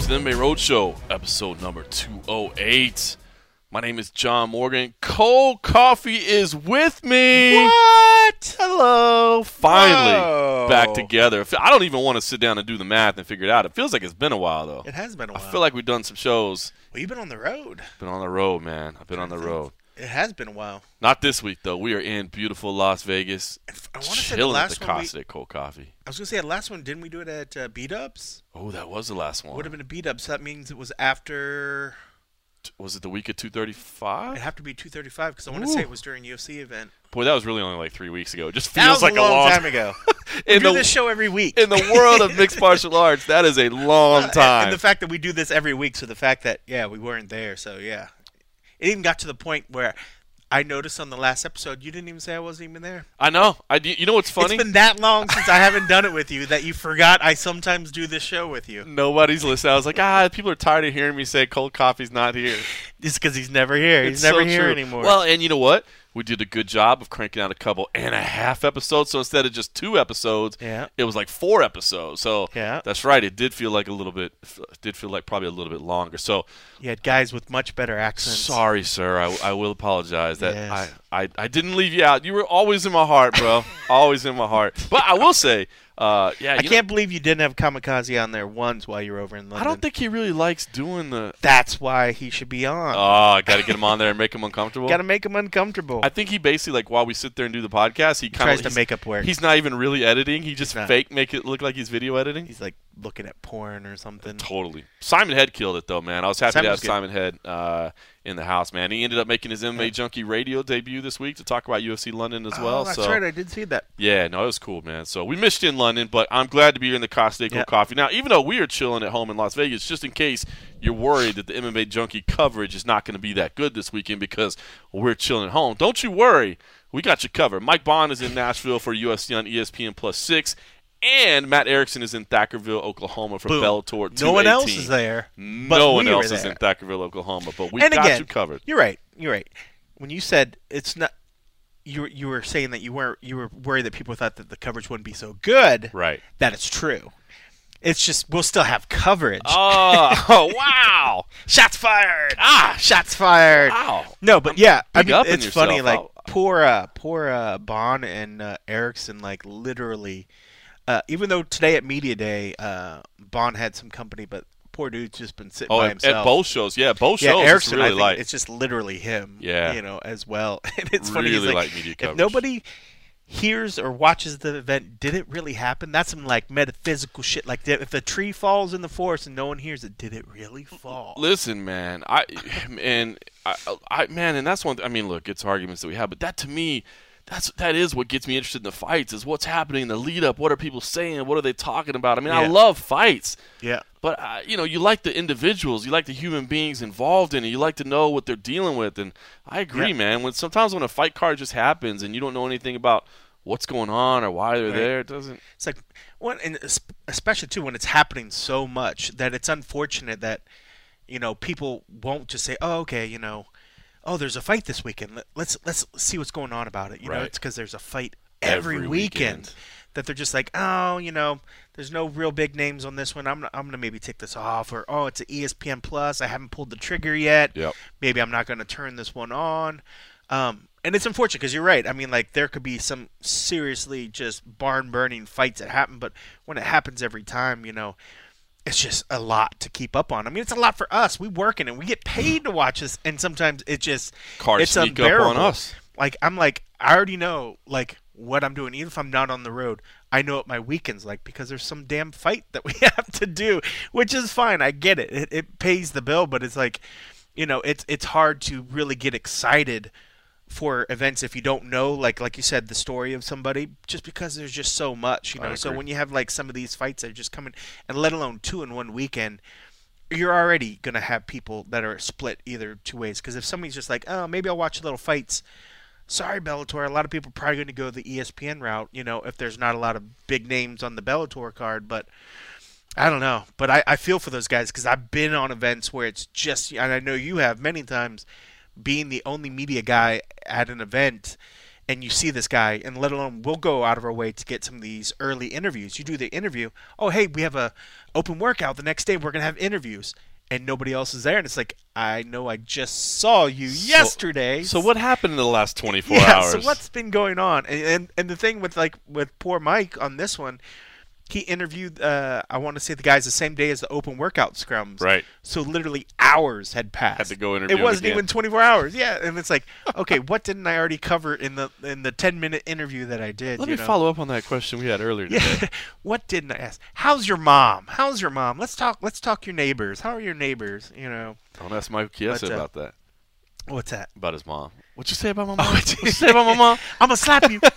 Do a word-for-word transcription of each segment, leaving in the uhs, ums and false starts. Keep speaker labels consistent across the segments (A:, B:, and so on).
A: the M M A Roadshow, episode number two oh eight. My name is John Morgan. Cold Coffee is with me.
B: What?
A: Hello. Finally
B: Whoa.
A: back together. I don't even want to sit down and do the math and figure it out. It feels like it's been a while, though.
B: It has been a while.
A: I feel like we've done some shows.
B: Well, you've been on the road.
A: Been on the road, man. I've been on the road.
B: It has been a while.
A: Not this week, though. We are in beautiful Las Vegas.
B: I want to say the
A: Chilling at
B: last
A: the
B: one.
A: Casa
B: We,
A: de Cold Coffee.
B: I was going to say the last one. Didn't we do it at uh, B-Dubs?
A: Oh, that was the last one.
B: Would have been a B-Dubs. So that means it was after.
A: Was it the week of two thirty-five?
B: It'd have to be two thirty-five because I want to
A: Ooh.
B: say it was during a U F C event.
A: Boy, that was really only like three weeks ago. It just
B: That
A: feels
B: was
A: like
B: a long,
A: long
B: time ago.
A: in
B: we do
A: the,
B: this show every week.
A: In the world of mixed martial arts, that is a long
B: Uh,
A: time.
B: And the fact that we do this every week, so the fact that, yeah, we weren't there, so yeah. It even got to the point where I noticed on the last episode, you didn't even say I wasn't even there.
A: I know. I do, you know what's funny?
B: It's been that long since I haven't done it with you that you forgot I sometimes do this show with you.
A: Nobody's listening. I was like, ah, people are tired of hearing me say Cold Coffee's not here.
B: Just because he's never here. He's
A: It's
B: never
A: so
B: here
A: true.
B: anymore.
A: Well, and you know what? We did a good job of cranking out a couple and a half episodes. So instead of just two episodes,
B: yeah.
A: it was like four episodes. So
B: Yeah.
A: that's right. It did feel like a little bit. It did feel like probably a little bit longer. So
B: You had guys with much better accents.
A: sorry, sir. I, I will apologize that
B: Yes.
A: I, I I didn't leave you out. You were always in my heart, bro. Always in my heart. But I will say, uh, yeah.
B: I
A: you
B: can't believe you didn't have Kamikaze on there once while you were over in
A: know,
B: London.
A: I don't think he really likes doing the.
B: That's why he should be on.
A: Oh, I got to get him on there and make him uncomfortable.
B: Got to make him uncomfortable.
A: I think he basically, like, while we sit there and do the podcast, he kind
B: tries
A: of
B: to make up work.
A: He's not even really editing. He just
B: not.
A: fake make it look like he's video editing.
B: He's like looking at porn or something.
A: Totally. Simon Head killed it, though, man. I was happy
B: Simon
A: to have
B: was good.
A: Simon Head uh, in the house, man. He ended up making his M M A
B: Yeah.
A: Junkie radio debut this week to talk about U F C London as
B: oh,
A: well.
B: that's
A: so.
B: right. I did see that.
A: Yeah, no, it was cool, man. So we missed you in London, but I'm glad to be here in the Casa de Cold
B: Yeah.
A: Coffee. Now, even though we are chilling at home in Las Vegas, just in case you're worried that the M M A Junkie coverage is not going to be that good this weekend because we're chilling at home, don't you worry. We got you covered. Mike Bond is in Nashville for U F C on E S P N Plus six, and Matt Erickson is in Thackerville, Oklahoma for
B: Boom.
A: Bellator two eighteen.
B: No one else is there.
A: No one
B: we were
A: else is
B: there.
A: in Thackerville, Oklahoma, but we
B: And
A: got
B: again,
A: you covered.
B: You're right. You're right. When you said it's not, you were, you were saying that you weren't you were worried that people thought that the coverage wouldn't be so good.
A: Right.
B: That it's true. It's just we'll still have coverage.
A: Oh, oh wow.
B: Shots fired! Ah, shots fired!
A: Wow.
B: No, but yeah, I
A: big
B: mean,
A: upping
B: it's funny.
A: yourself.
B: Like
A: I'll-
B: poor, uh, poor uh, Bond and uh, Erickson, like literally. Uh, even though today at Media Day, uh, Bond had some company, but poor dude's just been sitting
A: Oh,
B: by
A: at,
B: himself.
A: at both shows. Yeah, both
B: yeah,
A: shows.
B: Erickson,
A: it's really
B: I think
A: light.
B: it's just literally him.
A: Yeah.
B: you know, as well. And it's funny.
A: Really
B: He's like,
A: light media
B: if
A: coverage.
B: nobody hears or watches the event, did it really happen? That's some like metaphysical shit. Like if a tree falls in the forest and no one hears it, did it really fall?
A: Listen, man, I and I, I man, and that's one. Th- I mean, look, it's arguments that we have, but that to me, that's that is what gets me interested in the fights. Is what's happening in the lead up. What are people saying? What are they talking about? I mean, I
B: Yeah.
A: love fights,
B: Yeah.
A: but uh, you know, you like the individuals, you like the human beings involved in it. You like to know what they're dealing with, and I agree,
B: Yeah.
A: man. When sometimes when a fight card just happens and you don't know anything about what's going on or why they're
B: Right.
A: there, it doesn't.
B: It's like one, and es- especially too when it's happening so much that it's unfortunate that you know people won't just say, "Oh, okay, you know, oh, there's a fight this weekend. Let, let's let's see what's going on about it." You know,
A: Right.
B: it's because there's a fight every,
A: Every
B: weekend,
A: weekend.
B: that they're just like, "Oh, you know, there's no real big names on this one. I'm I'm gonna maybe take this off," or "Oh, it's an E S P N Plus. I haven't pulled the trigger yet.
A: Yep.
B: Maybe I'm not gonna turn this one on." Um, and it's unfortunate because you're right. I mean, like, there could be some seriously just barn-burning fights that happen, but when it happens every time, you know, it's just a lot to keep up on. I mean, it's a lot for us. We work in it. We get paid to watch this, and sometimes it just
A: Cards
B: it's
A: sneak up
B: unbearable.
A: on us.
B: Like, I'm like, I already know, like, what I'm doing. Even if I'm not on the road, I know what my weekend's like because there's some damn fight that we have to do, which is fine. I get it. It, it pays the bill, but it's like, you know, it's it's hard to really get excited for events if you don't know, like like you said, the story of somebody, just because there's just so much, you
A: I
B: know. So
A: agree.
B: when you have like some of these fights that are just coming, and let alone two in one weekend, you're already gonna have people that are split either two ways. Because if somebody's just like, oh, maybe I'll watch little fights. Sorry, Bellator. A lot of people are probably going to go the E S P N route, you know, if there's not a lot of big names on the Bellator card. But I don't know. But I, I feel for those guys because I've been on events where it's just, and I know you have many times, being the only media guy at an event, and you see this guy, and let alone we'll go out of our way to get some of these early interviews. You do the interview. Oh, hey, we have a open workout the next day. We're gonna have interviews, and nobody else is there, and it's like, I know I just saw you
A: So-
B: yesterday.
A: So what happened in the last twenty-four
B: yeah,
A: hours?
B: So what's been going on? And, and and the thing with like with poor Mike on this one, he interviewed. Uh, I want to say the guys the same day as the open workout scrums.
A: Right.
B: So literally hours had passed.
A: Had to go interview
B: It
A: him
B: wasn't
A: again.
B: even twenty-four hours. Yeah, and it's like, okay, what didn't I already cover in the in the ten minute interview that I did?
A: Let
B: you
A: me
B: know?
A: follow up on that question we had earlier today.
B: Yeah. What didn't I ask? How's your mom? How's your mom? Let's talk. Let's talk your neighbors. How are your neighbors? You know.
A: Don't ask Mike Chiesa
B: But, uh,
A: about that.
B: What's that?
A: About his mom. What'd you say about my
B: Oh,
A: mom? What'd you say about my mom?
B: I'm gonna slap you.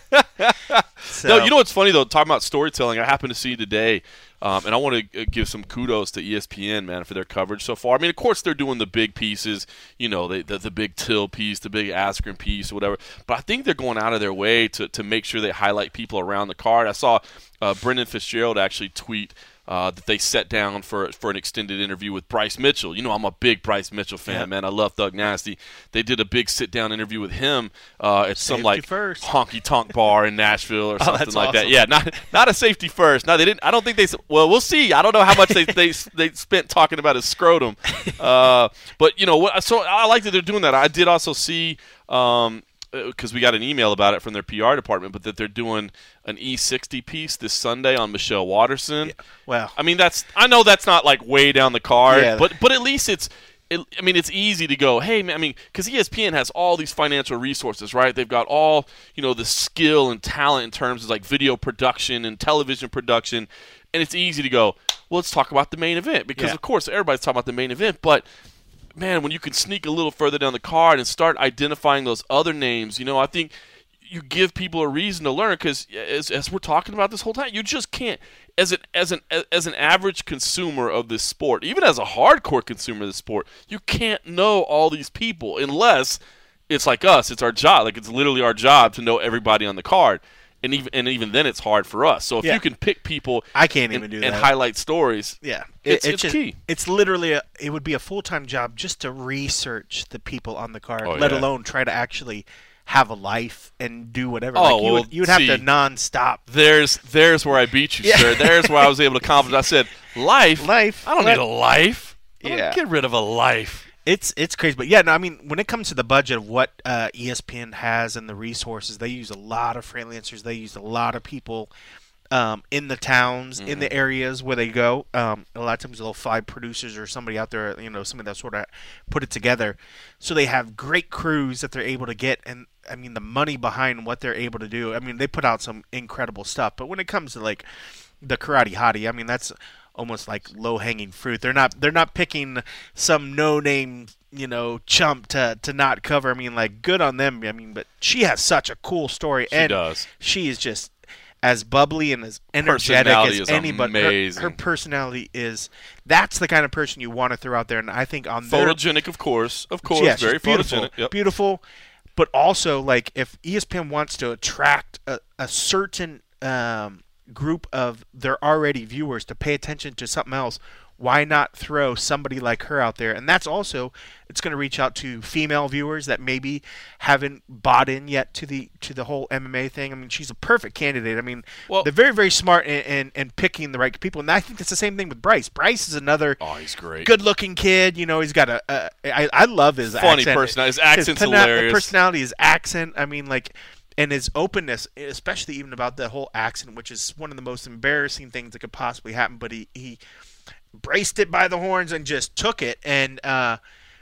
B: So,
A: No, you know what's funny though? Talking about storytelling, I happened to see today, um, and I want to give some kudos to E S P N, man, for their coverage so far. I mean, of course, they're doing the big pieces, you know, they, the the big Till piece, the big Askren piece, or whatever. But I think they're going out of their way to to make sure they highlight people around the card. I saw uh, Brendan Fitzgerald actually tweet. Uh, that they sat down for for an extended interview with Bryce Mitchell. You know, I'm a big Bryce Mitchell fan,
B: Yeah.
A: man. I love Thug Nasty. They did a big sit down interview with him uh, at some
B: Safety
A: like
B: first.
A: honky tonk bar in Nashville or
B: Oh,
A: something
B: that's
A: like that.
B: awesome.
A: Yeah, not not a safety first. No, they didn't. I don't think they. s- Well, we'll see. I don't know how much they they they spent talking about his scrotum. Uh, but you know what? So I like that they're doing that. I did also see. Um, because we got an email about it from their P R department, but that they're doing an E sixty piece this Sunday on Michelle Watterson.
B: Yeah. Well,
A: I mean, that's I know that's not like way down the card,
B: Yeah.
A: but but at least it's. It, I mean, it's easy to go, hey, man, I mean, because E S P N has all these financial resources, right? They've got all, you know, the skill and talent in terms of like video production and television production, and it's easy to go, well, let's talk about the main event because,
B: Yeah.
A: of course, everybody's talking about the main event, but man, when you can sneak a little further down the card and start identifying those other names, you know, I think you give people a reason to learn because as, as we're talking about this whole time, you just can't as an as an as an average consumer of this sport, even as a hardcore consumer of the sport, you can't know all these people unless it's like us. It's our job. Like it's literally our job to know everybody on the card. And even and even then, it's hard for us. So if
B: Yeah.
A: you can pick people,
B: I can't
A: and,
B: even do
A: and
B: that.
A: highlight stories,
B: Yeah,
A: It's-
B: It-
A: it's
B: just,
A: key.
B: It's literally a. It would be a full time job just to research the people on the card,
A: Oh,
B: let
A: yeah.
B: alone try to actually have a life and do whatever.
A: Oh,
B: like you
A: well,
B: would, you would have
A: see.
B: to nonstop.
A: There's there's where I beat you,
B: Yeah.
A: sir. There's where I was able to accomplish. I said, life.
B: Life.
A: I don't
B: Let-
A: need a life. I don't
B: Yeah.
A: Get rid of a life.
B: It's it's crazy, but yeah, no, I mean, when it comes to the budget of what uh, E S P N has and the resources, they use a lot of freelancers. They use a lot of people um, in the towns, in the areas where they go. Um, a lot of times they'll fly producers or somebody out there, you know, somebody that sort of put it together. So they have great crews that they're able to get, and I mean, the money behind what they're able to do. I mean, they put out some incredible stuff. But when it comes to like the Karate Hottie, I mean, that's almost like low hanging fruit. They're not they're not picking some no name, you know, chump to to not cover. I mean, like good on them. I mean, but she has such a cool story,
A: She
B: and
A: does.
B: she is just as bubbly and as energetic
A: Personality
B: as
A: is
B: anybody. Her-
A: amazing.
B: Her, personality is that's the kind of person you want to throw out there. And I think on their
A: Photogenic, of course. Of course.
B: yeah, she's
A: very
B: beautiful,
A: photogenic. Yep.
B: beautiful. But also, like, if E S P N wants to attract a, a certain um, group of their already viewers to pay attention to something else, why not throw somebody like her out there? And that's also, it's going to reach out to female viewers that maybe haven't bought in yet to the to the whole M M A thing. I mean, she's a perfect candidate. I mean,
A: Well-
B: they're very, very smart in, in, in picking the right people. And I think it's the same thing with Bryce. Bryce is another
A: Oh, he's great.
B: good-looking kid. You know, he's got a. a I, I love his
A: Funny
B: accent.
A: personality. His accent's
B: pana-
A: hilarious.
B: personality, his accent. I mean, like, and his openness, especially even about the whole accent, which is one of the most embarrassing things that could possibly happen. But he he braced it by the horns and just took it, and uh,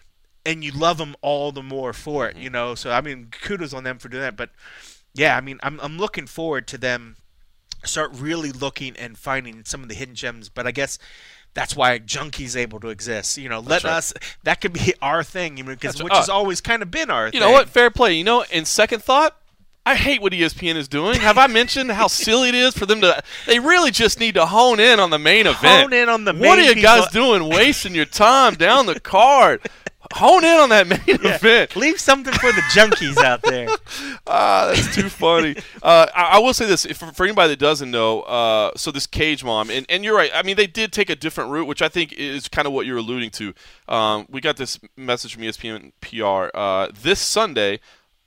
B: and you love him all the more for it. You know, so I mean, kudos on them for doing that. But yeah, I mean, I'm I'm looking forward to them start really looking and finding some of the hidden gems. But I guess that's why Junkie's able to exist. You know, let
A: right.
B: us. That could be our thing, you know, because
A: That's
B: which
A: right.
B: has always kind of been our
A: You
B: thing.
A: know what? Fair play. You know, in second thought, I hate what E S P N is doing. Have I mentioned how silly it is for them to? They really just need to hone in on the main event.
B: Hone in on the
A: What
B: main
A: are you
B: people.
A: guys doing, wasting your time down the card? Hone in on that main
B: Yeah.
A: event.
B: Leave something for the junkies out there.
A: Ah, that's too funny. Uh, I, I will say this if, for anybody that doesn't know. Uh, so this Cage Mom, and, and you're right. I mean, they did take a different route, which I think is kind of what you're alluding to. Um, we got this message from E S P N P R uh, this Sunday.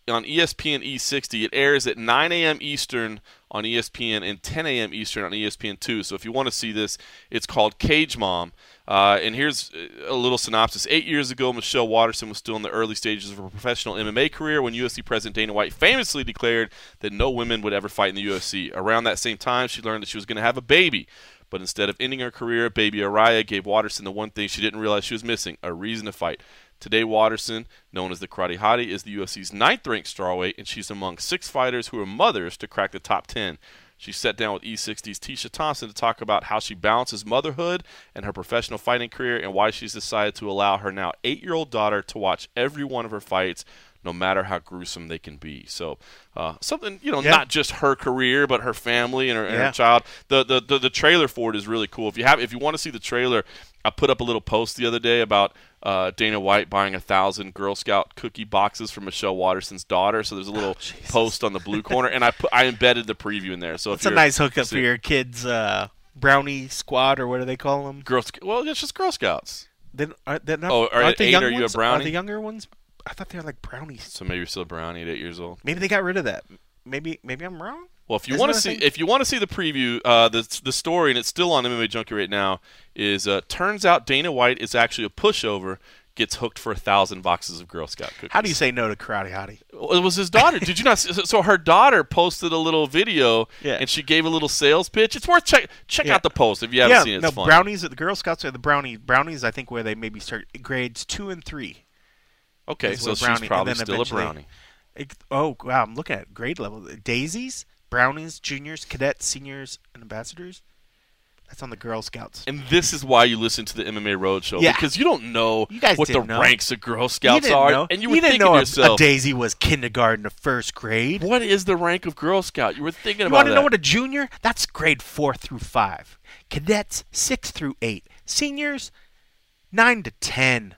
A: on E S P N E sixty. It airs at nine a.m. Eastern on E S P N and ten a.m. Eastern on E S P N two. So if you want to see this, it's called Cage Mom. Uh, and here's a little synopsis. Eight years ago, Michelle Waterson was still in the early stages of her professional M M A career when U F C President Dana White famously declared that no women would ever fight in the U F C. Around that same time, she learned that she was going to have a baby. But instead of ending her career, baby Araya gave Waterson the one thing she didn't realize she was missing, a reason to fight. Today, Waterson, known as the Karate Hottie, is the U F C's ninth-ranked strawweight, and she's among six fighters who are mothers to crack the top ten. She sat down with E sixty's Tisha Thompson to talk about how she balances motherhood and her professional fighting career and why she's decided to allow her now eight-year-old daughter to watch every one of her fights, no matter how gruesome they can be. So uh, something, you know,
B: yeah.
A: not just her career, but her family and her, and
B: yeah.
A: her child. The, the the the trailer for it is really cool. If you have, if you want to see the trailer, I put up a little post the other day about uh, Dana White buying a thousand Girl Scout cookie boxes for Michelle Waterson's daughter. So there's a little
B: oh,
A: post on the blue corner, and I put I embedded the preview in there. So
B: it's
A: if
B: a nice hookup for your kids' uh, brownie squad, or what do they call them?
A: Girl, well, it's just Girl Scouts.
B: Then are they not?
A: Oh, are
B: aren't the
A: eight,
B: young
A: are you a
B: ones?
A: brownie?
B: Are the younger ones? I thought they were like brownies.
A: So maybe you're still a brownie at eight years old.
B: Maybe they got rid of that. Maybe maybe I'm wrong.
A: Well, if you
B: Isn't
A: want to
B: that a
A: see
B: thing?
A: if you want to see the preview, uh, the the story, and it's still on M M A Junkie right now, is uh, turns out Dana White is actually a pushover. Gets hooked for a thousand boxes of Girl Scout cookies.
B: How do you say no to Karate Hottie?
A: Well, it was his daughter. Did you not? See? So her daughter posted a little video,
B: Yeah.
A: and she gave a little sales pitch. It's worth check check
B: Yeah.
A: out the post if you haven't
B: yeah,
A: seen it.
B: no,
A: It's fun.
B: brownies. The Girl Scouts are the brownie brownies. I think where they maybe start grades two and three.
A: Okay,
B: is
A: so
B: what
A: she's
B: brownie- and
A: probably
B: then
A: still a
B: eventually-
A: brownie.
B: It, oh wow, I'm looking at grade level. Daisies, brownies, juniors, cadets, seniors, and ambassadors. That's on the Girl Scouts.
A: And this is why you listen to the M M A Roadshow,
B: Yeah.
A: because you don't know
B: You guys
A: what the
B: didn't know.
A: ranks of Girl
B: You
A: Scouts
B: didn't
A: are,
B: know.
A: and you
B: You
A: were
B: didn't
A: thinking
B: know
A: to
B: a,
A: yourself,
B: a daisy was kindergarten to first grade.
A: what is the rank of Girl Scout? You were thinking
B: You
A: about
B: want to
A: that.
B: know what a junior? That's grade four through five. Cadets six through eight. Seniors nine to ten.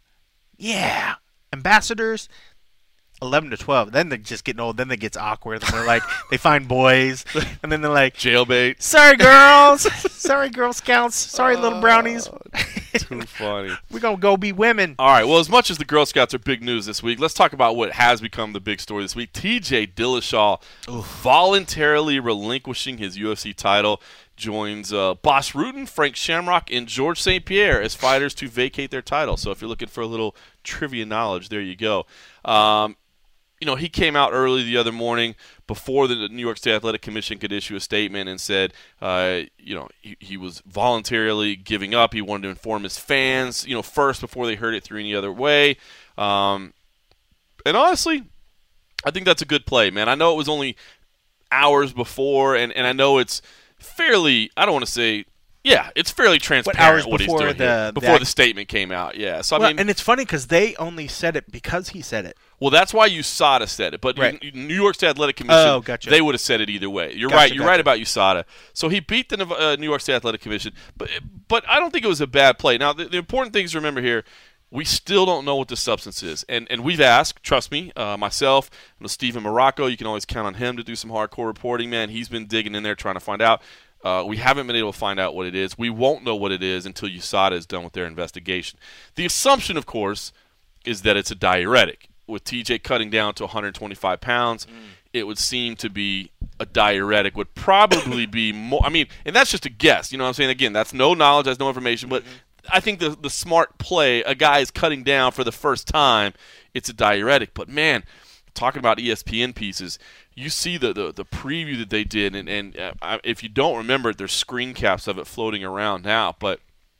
B: Yeah. Ambassadors eleven to twelve. Then they're just getting old. Then it gets awkward. And they're like, they find boys, and then they're like,
A: Jailbait.
B: "Sorry, girls. Sorry, Girl Scouts. Sorry, little brownies.
A: Too funny.
B: We're gonna go be women."
A: All right, well, as much as the Girl Scouts are big news this week, let's talk about what has become the big story this week. T J Dillashaw voluntarily relinquishing his U F C title joins uh, Bas Rutten, Frank Shamrock, and George Saint Pierre as fighters to vacate their title. So if you're looking for a little trivia knowledge, there you go. Um, you know, he came out early the other morning before the New York State Athletic Commission could issue a statement and said, uh, you know, he, he was voluntarily giving up. He wanted to inform his fans, you know, first before they heard it through any other way. Um, and honestly, I think that's a good play, man. I know it was only hours before, and, and I know it's fairly, I don't want to say, yeah, it's fairly transparent
B: hours
A: what he's
B: before
A: doing
B: the-
A: here,
B: the
A: before
B: act-
A: the statement came out. Yeah, so I
B: Well,
A: mean,
B: and it's funny because they only said it because he said it.
A: well, that's why U S A D A said it, but
B: Right.
A: you- New York State Athletic Commission,
B: Oh, gotcha.
A: they would have said it either way. You're
B: Gotcha,
A: right. You're
B: gotcha.
A: right about U S A D A. So he beat the uh, New York State Athletic Commission, but but I don't think it was a bad play. Now, the, the important things to remember here, we still don't know what the substance is, and and we've asked. Trust me, uh, myself, and Stephen Morocco. You can always count on him to do some hardcore reporting. Man, he's been digging in there trying to find out. Uh, we haven't been able to find out what it is. We won't know what it is until U S A D A is done with their investigation. The assumption, of course, is that it's a diuretic. With T J cutting down to one hundred twenty-five pounds, mm. it would seem to be a diuretic. Would probably be more. I mean, and that's just a guess. You know what I'm saying? Again, that's no knowledge, that's no information. But mm-hmm. I think the the smart play, a guy is cutting down for the first time, it's a diuretic. But man, talking about E S P N pieces, you see the, the, the preview that they did, and, and uh, if you don't remember it, there's screen caps of it floating around now, but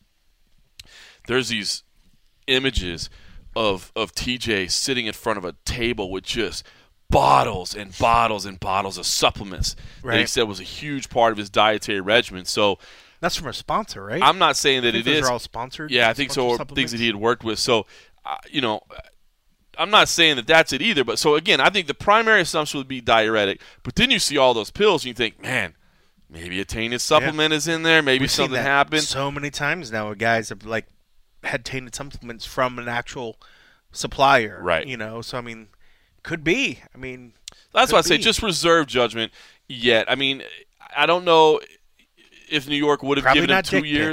A: there's these images of, of T J sitting in front of a table with just bottles and bottles and bottles of supplements
B: right.
A: that he said was a huge part of his dietary regimen. So
B: that's from a sponsor, right?
A: I'm not saying that
B: I think
A: it
B: those
A: is.
B: are all sponsored.
A: Yeah, I think so, or things that he had worked with. So, uh, you know, I'm not saying that that's it either, but so again, I think the primary assumption would be diuretic, but then you see all those pills and you think, man, maybe a tainted supplement yeah. is in there, maybe
B: We've
A: something
B: seen that
A: happened.
B: So many times now where guys have like had tainted supplements from an actual supplier.
A: Right.
B: You know, so I mean, could be. I mean,
A: that's why I say
B: be.
A: just reserve judgment yet. I mean, I don't know if New York would have
B: Probably
A: given him
B: not
A: two
B: dick
A: years.
B: pics.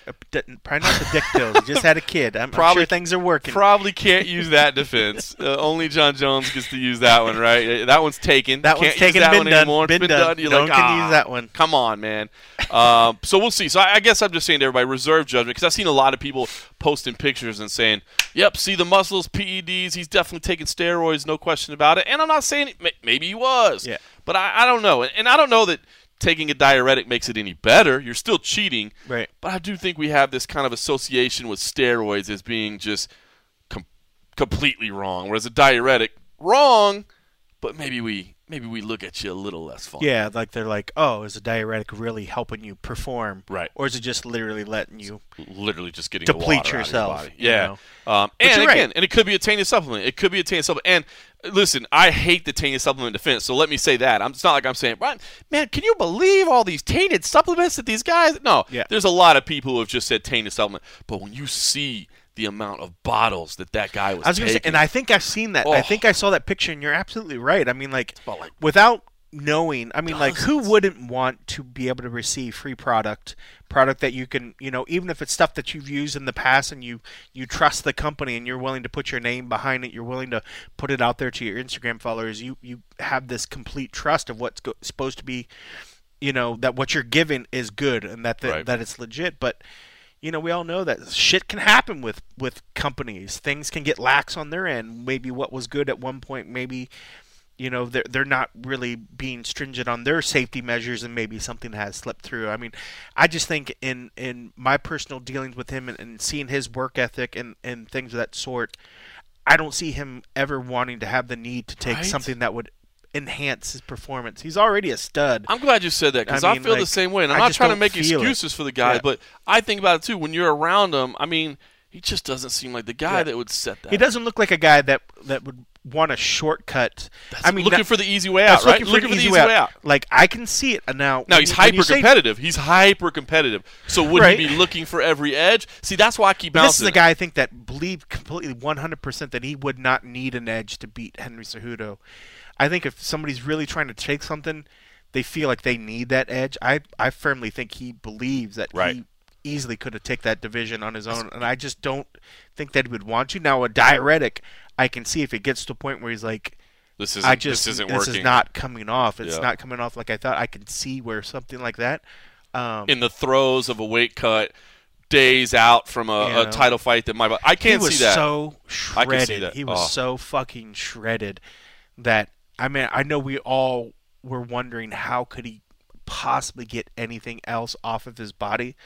B: Uh, didn't- Probably not the dick pills. He just had a kid. I'm, I'm
A: Probably-
B: sure things are working.
A: Probably can't use that defense. Uh, only John Jones gets to use that one, right? Uh, That one's taken.
B: That
A: can't
B: one's taken,
A: use that
B: been
A: one
B: done,
A: anymore.
B: been
A: It's been
B: done.
A: done. You're
B: No
A: like,
B: one can
A: ah,
B: use that one.
A: Come on, man. um, so we'll see. So I, I guess I'm just saying to everybody, reserve judgment, because I've seen a lot of people posting pictures and saying, "Yep, see the muscles, P E Ds. He's definitely taking steroids, no question about it." And I'm not saying it, maybe he was,
B: Yeah.
A: but I, I don't know, and, and I don't know that taking a diuretic makes it any better. You're still cheating.
B: Right.
A: But I do think we have this kind of association with steroids as being just com- completely wrong, whereas a diuretic, wrong, but maybe we maybe we look at you a little less fun.
B: Yeah, like they're like, oh, is a diuretic really helping you perform?
A: Right.
B: Or is it just literally letting you
A: Literally just getting
B: deplete
A: the water
B: yourself?
A: out of your body.
B: you
A: Yeah.
B: know?
A: Um,
B: But
A: and
B: you're
A: again,
B: right.
A: and it could be a tainted supplement. It could be a tainted supplement. And listen, I hate the tainted supplement defense, so let me say that. I'm, it's not like I'm saying, "Brian, man, can you believe all these tainted supplements that these guys?" No,
B: Yeah.
A: there's a lot of people who have just said tainted supplement. But when you see the amount of bottles that that guy was
B: I was going to say,
A: taking,
B: and I think I've seen that.
A: Oh.
B: I think I saw that picture, and you're absolutely right. I mean, like,
A: about like
B: without knowing, I mean, like, who
A: Dozens.
B: wouldn't want to be able to receive free product, product that you can, you know, even if it's stuff that you've used in the past and you you trust the company and you're willing to put your name behind it, you're willing to put it out there to your Instagram followers, you you have this complete trust of what's go- supposed to be, you know, that what you're giving is good and that the,
A: Right.
B: that it's legit, but. You know, we all know that shit can happen with, with companies. Things can get lax on their end. Maybe what was good at one point, maybe, you know, they're, they're not really being stringent on their safety measures, and maybe something has slipped through. I mean, I just think in, in my personal dealings with him and, and seeing his work ethic and, and things of that sort, I don't see him ever wanting to have the need to take
A: Right.
B: something that would enhance his performance. He's already a stud.
A: I'm glad you said that, because
B: I
A: I,
B: mean,
A: feel the
B: like,
A: same way. And I'm
B: I
A: not
B: just
A: trying to
B: don't
A: make
B: feel it.
A: excuses for the guy,
B: Yeah.
A: but I think about it too. When you're around him, I mean, he just doesn't seem like the guy
B: Yeah.
A: that would set that.
B: He doesn't look like a guy that that would want a shortcut.
A: That's
B: I mean,
A: looking
B: that-
A: for the easy way out,
B: that's
A: right?
B: looking for, the easy, way, out. Like, I can see it now.
A: Now
B: when
A: he's
B: you- when you
A: hyper
B: say-
A: competitive. He's hyper competitive. So would
B: Right.
A: he be looking for every edge? See, that's why I keep
B: But
A: bouncing.
B: this is a
A: it.
B: guy I think that believed completely one hundred percent that he would not need an edge to beat Henry Cejudo. I think if somebody's really trying to take something, they feel like they need that edge. I I firmly think he believes that
A: Right.
B: he easily could have taken that division on his own, and I just don't think that he would want to. Now, a diuretic, I can see if it gets to a point where he's like,
A: This isn't.
B: I just
A: this isn't
B: this
A: working.
B: is not coming off. It's
A: Yeah.
B: not coming off like I thought. I can see where something like that. Um,
A: in the throes of a weight cut, days out from a,
B: You
A: a
B: know.
A: title fight that might. I
B: he
A: can't
B: was
A: see that.
B: so
A: I can see
B: shredded.
A: that.
B: He was
A: Oh.
B: so fucking shredded that I mean I know we all were wondering how could he possibly get anything else off of his body.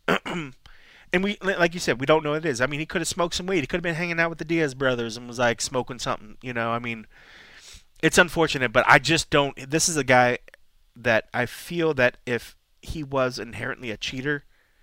B: And we, like you said, we don't know what it is. I mean, he could have smoked some weed. He could have been hanging out with the Diaz brothers and was like smoking something. You know, I mean, it's unfortunate, but I just don't. This is a guy that I feel that if he was inherently a cheater,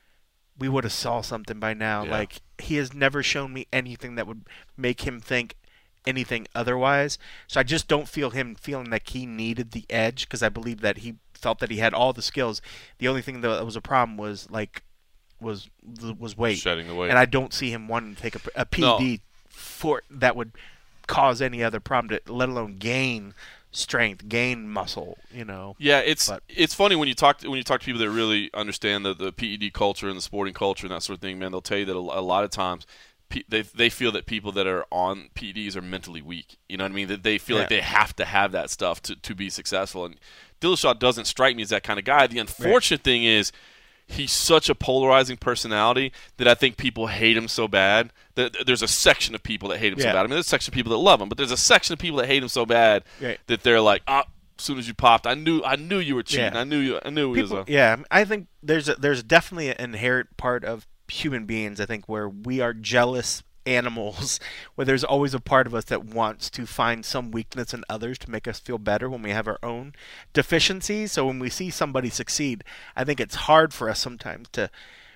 B: we would have saw something by now.
A: Yeah.
B: Like, he has never shown me anything that would make him think anything otherwise. So I just don't feel him feeling like he needed the edge, because I believe that he felt that he had all the skills. The only thing that was a problem was like was was weight.
A: Shedding the weight.
B: And I don't see him wanting to take a, a P E D
A: No.
B: for that would cause any other problem, to, let alone gain strength, gain muscle. You know.
A: Yeah, it's
B: But-
A: it's funny when you talk to, when you talk to people that really understand the, the P E D culture and the sporting culture and that sort of thing. Man, they'll tell you that a, a lot of times pe- they they feel that people that are on P E Ds are mentally weak. You know what I mean? That they feel like
B: Yeah.
A: they have to have that stuff to, to be successful. And Dillashaw doesn't strike me as that kind of guy. The unfortunate thing is, he's such a polarizing personality that I think people hate him so bad. That there's a section of people that hate him so
B: Yeah.
A: bad. I mean, there's a section of people that love him, but there's a section of people that hate him so bad
B: Right.
A: that they're like, ah, as soon as you popped, I knew, I knew you were cheating.
B: Yeah.
A: I knew you, I knew he was
B: People,
A: a.
B: yeah, I think there's a, there's definitely an inherent part of human beings, I think, where we are jealous animals, where there's always a part of us that wants to find some weakness in others to make us feel better when we have our own deficiencies. So when we see somebody succeed, I think it's hard for us sometimes to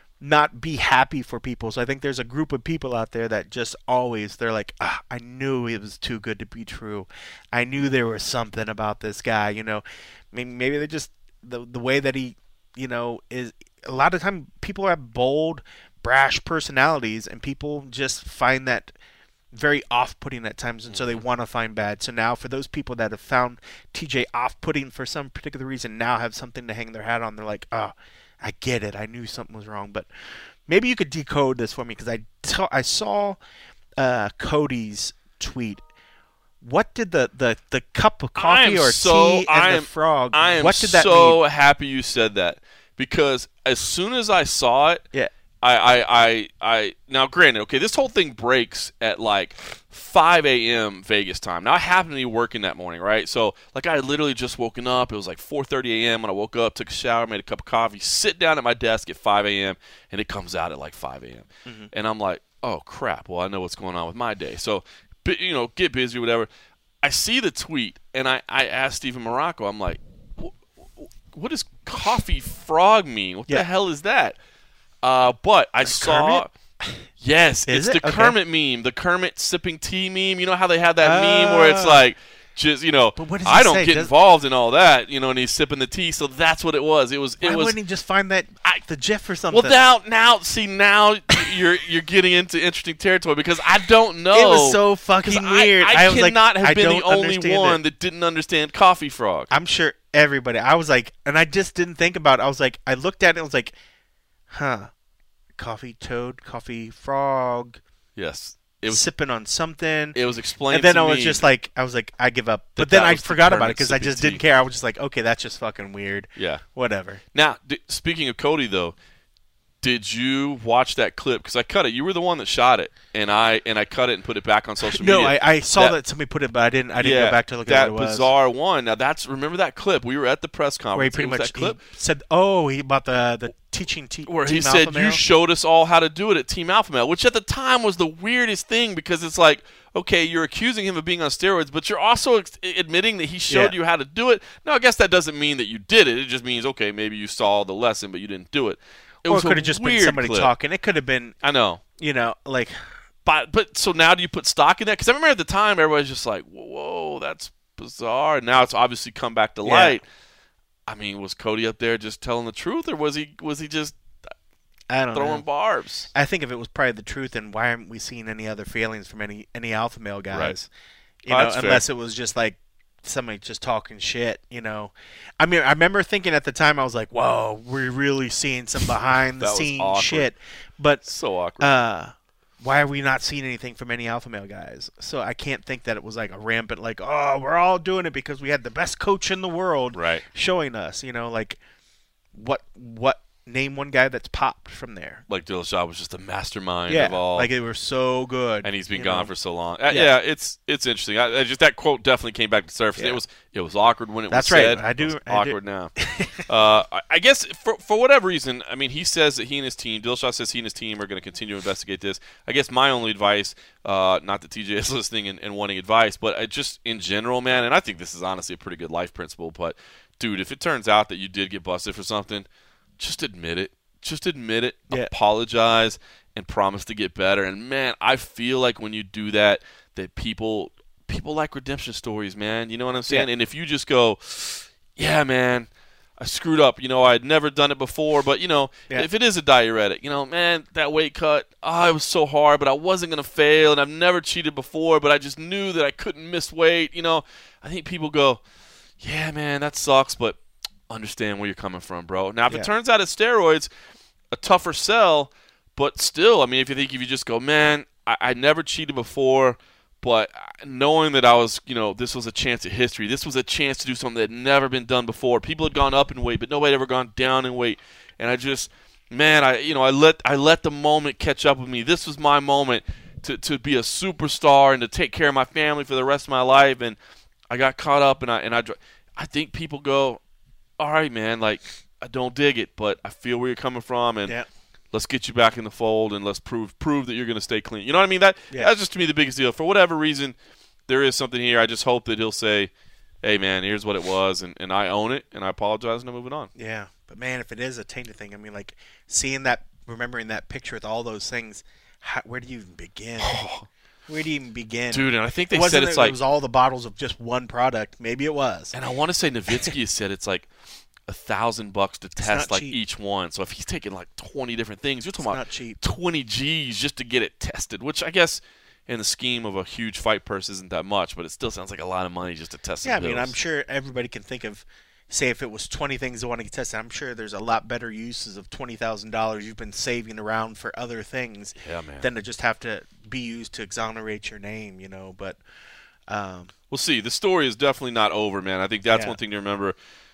B: not be happy for people. So I think there's a group of people out there that just always, they're like, ah, I knew it was too good to be true. I knew there was something about this guy, you know. I mean, maybe they just, the the way that he, you know, is, a lot of time people have bold, brash personalities, and people just find that very off-putting at times, and so they want to find bad. So now for those people that have found T J off-putting for some particular reason, now have something to hang their hat on, they're like, oh, I get it. I knew something was wrong. But maybe you could decode this for me because I, t- I saw uh, Cody's tweet. What did the, the, the cup of coffee or
A: so,
B: tea and
A: I
B: the
A: am,
B: frog?
A: I am
B: what did that
A: so
B: mean?
A: happy you said that because as soon as I saw it,
B: Yeah.
A: I, I, I, I now granted, okay, this whole thing breaks at like five a.m. Vegas time. Now I happened to be working that morning, right? So like I had literally just woken up. It was like four thirty a.m. when I woke up, took a shower, made a cup of coffee, sit down at my desk at five a.m. and it comes out at like five a.m. Mm-hmm. And I'm like, oh crap. Well, I know what's going on with my day. So, you know, get busy, whatever. I see the tweet and I, I asked Stephen Morocco, I'm like, what does coffee frog mean? What
B: yeah.
A: the hell is that? Uh, but I
B: Like
A: saw,
B: Kermit?
A: yes,
B: Is
A: it's
B: it?
A: the
B: Okay.
A: Kermit meme, the Kermit sipping tea meme. You know how they have that uh, meme where it's like, just you know,
B: but what does
A: I
B: he
A: don't
B: say?
A: get
B: Does,
A: involved in all that, you know, and he's sipping the tea. So that's what it was. It was. It
B: why
A: was.
B: wouldn't he just find that I, the GIF or something?
A: Well, now, now, see, now you're you're getting into interesting territory because I don't know.
B: It was so fucking weird.
A: I, I,
B: I was
A: cannot
B: like,
A: have
B: I
A: been the
B: don't
A: only
B: understand
A: one
B: it.
A: that didn't understand coffee frog.
B: I'm sure everybody. I was like, and I just didn't think about it. I was like, I looked at it and I was like, huh. Coffee toad, coffee frog.
A: Yes, it was
B: sipping on something.
A: It was explained.
B: And then
A: to
B: I was
A: me
B: just like, I was like, I give up. But
A: that
B: then
A: that
B: I
A: was the
B: forgot about it
A: Kermit
B: because I
A: sipping
B: just
A: tea.
B: didn't care. I was just like, okay, that's just fucking weird.
A: Yeah.
B: Whatever.
A: Now, d- speaking of Cody, though, did you watch that clip? Because I cut it. You were the one that shot it, and I and I cut it and put it back on social
B: No,
A: media.
B: I, I saw that,
A: That-
B: somebody put it, but I didn't. I didn't
A: yeah,
B: go back to look
A: that
B: at what it was.
A: bizarre one. Now that's remember that clip? We were at the press conference.
B: Where he pretty
A: It was
B: much
A: that clip
B: he said, "Oh, he about the the teaching te-
A: where
B: team
A: he said
B: Alpha
A: you
B: Male."
A: showed us all how to do it at Team Alpha Male, which at the time was the weirdest thing because it's like, okay, you're accusing him of being on steroids, but you're also ex- admitting that he showed
B: Yeah.
A: you how to do it. Now, I guess that doesn't mean that you did it. It just means okay, maybe you saw the lesson, but you didn't do it. It
B: Or
A: was
B: it could
A: a
B: have just been
A: weird
B: somebody
A: clip.
B: talking. It could have been,
A: I know.
B: you know, like
A: But but so now do you put stock in that? Because I remember at the time everybody's just like, whoa, that's bizarre. And now it's obviously come back to
B: Yeah.
A: light. I mean, was Cody up there just telling the truth, or was he was he just
B: I don't
A: throwing
B: know.
A: barbs?
B: I think if it was probably the truth, then why aren't we seeing any other failings from any any Alpha Male guys?
A: Right.
B: You
A: Oh,
B: know,
A: that's fair.
B: unless it was just like somebody just talking shit. You know, I mean, I remember thinking at the time, I was like, "Whoa, we're really seeing some behind the
A: That was
B: scenes
A: awkward.
B: shit." But
A: So awkward.
B: uh, why are we not seeing anything from any Alpha Male guys? So I can't think that it was like a rampant, like, "Oh, we're all doing it because we had the best coach in the world
A: right.
B: showing us." You know, like what what name one guy that's popped from there.
A: Like Dillashaw was just a mastermind
B: Yeah,
A: of all.
B: like they were so good,
A: and he's been
B: you
A: gone
B: know?
A: for so long. Uh,
B: Yeah.
A: yeah. it's it's interesting. I, I just that quote definitely came back to the surface.
B: Yeah.
A: It was it was awkward when it
B: That's
A: was
B: right.
A: said.
B: I do-
A: It was
B: I do.
A: awkward now. uh, I, I guess for for whatever reason, I mean, he says that he and his team, Dillashaw says he and his team are going to continue to investigate this. I guess my only advice, uh, not that T J is listening and, and wanting advice, but I just in general, man, and I think this is honestly a pretty good life principle. But dude, if it turns out that you did get busted for something, just admit it. Just admit it,
B: Yeah.
A: apologize, and promise to get better. And man, I feel like when you do that, that people people like redemption stories, man. You know what I'm saying?
B: Yeah.
A: And if you just go, yeah, man, I screwed up. You know, I had never done it before, but you know,
B: Yeah.
A: if it is a diuretic, you know, man, that weight cut, oh, it was so hard, but I wasn't gonna fail, and I've never cheated before, but I just knew that I couldn't miss weight. You know, I think people go, yeah, man, that sucks, but understand where you're coming from, bro. Now, if
B: Yeah.
A: it turns out it's steroids, a tougher sell, but still, I mean, if you think if you just go, man, I, I never cheated before, but knowing that I was, you know, this was a chance at history. This was a chance to do something that had never been done before. People had gone up in weight, but nobody had ever gone down in weight. And I just, man, I, you know, I let I let the moment catch up with me. This was my moment to to be a superstar and to take care of my family for the rest of my life. And I got caught up, and I and I, I think people go, all right, man, like, I don't dig it, but I feel where you're coming from, and
B: Yeah.
A: let's get you back in the fold, and let's prove prove that you're going to stay clean. You know what I mean? That
B: Yeah.
A: That's just, to me, the biggest deal. For whatever reason, there is something here. I just hope that he'll say, hey, man, here's what it was, and, and I own it, and I apologize, and I'm moving on.
B: Yeah, but man, if it is a tainted thing, I mean, like seeing that, remembering that picture with all those things, how, where do you even begin? Where do you even begin?
A: Dude, and I think they
B: It wasn't
A: said it's
B: that
A: like
B: it was all the bottles of just one product. Maybe it was.
A: and I want to say Nowitzki has said it's like a thousand bucks to test
B: not
A: like
B: cheap.
A: each one. So if he's taking like twenty different things, you're
B: It's
A: talking
B: not
A: about
B: cheap.
A: twenty G's just to get it tested, which I guess in the scheme of a huge fight purse isn't that much, but it still sounds like a lot of money just to test some
B: Yeah, I mean,
A: pills.
B: I'm sure everybody can think of say if it was twenty things I want to get tested, I'm sure there's a lot better uses of twenty thousand dollars you've been saving around for other things
A: Yeah, man.
B: than to just have to be used to exonerate your name, you know. But um,
A: we'll see. The story is definitely not over, man. I think that's
B: Yeah.
A: one thing to remember.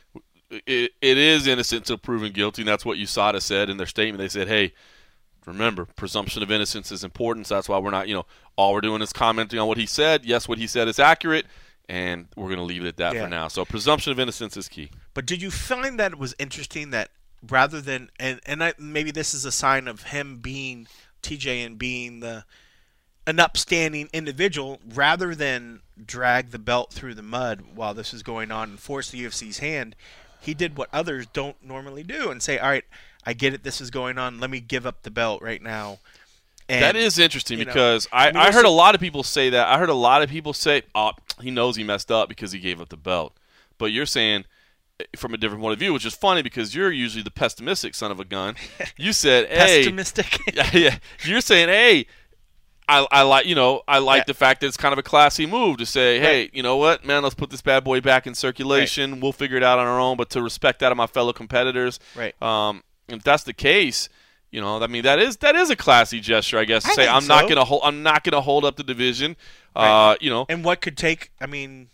A: It, it is innocent until proven guilty, and that's what U S A D A said in their statement. They said, hey, remember, presumption of innocence is important, so that's why we're not, you know, all we're doing is commenting on what he said. Yes, what he said is accurate, and we're going to leave it at that
B: Yeah.
A: for now. So presumption of innocence is key.
B: But did you find that it was interesting that rather than and and I, maybe this is a sign of him being T J and being the an upstanding individual, rather than drag the belt through the mud while this is going on and force the U F C's hand, he did what others don't normally do and say, all right, I get it, this is going on, let me give up the belt right now. And,
A: that is interesting
B: you know,
A: because I,
B: I mean,
A: I heard
B: also-
A: a lot of people say that. I heard a lot of people say, oh, he knows he messed up because he gave up the belt. But you're saying from a different point of view, which is funny because you're usually the pessimistic son of a gun. You said, hey.
B: Pessimistic.
A: yeah, yeah. You're saying, hey, I, I like you know I like
B: Yeah.
A: the fact that it's kind of a classy move to say, hey,
B: Right.
A: you know what, man, let's put this bad boy back in circulation. We'll figure it out on our own, but to respect that of my fellow competitors.
B: Right.
A: Um, if that's the case, you know, I mean that is that is a classy gesture, I guess. To
B: I
A: say
B: think
A: I'm not
B: so.
A: gonna hold I'm not gonna hold up the division.
B: Right.
A: Uh, you know,
B: And what could take? I mean,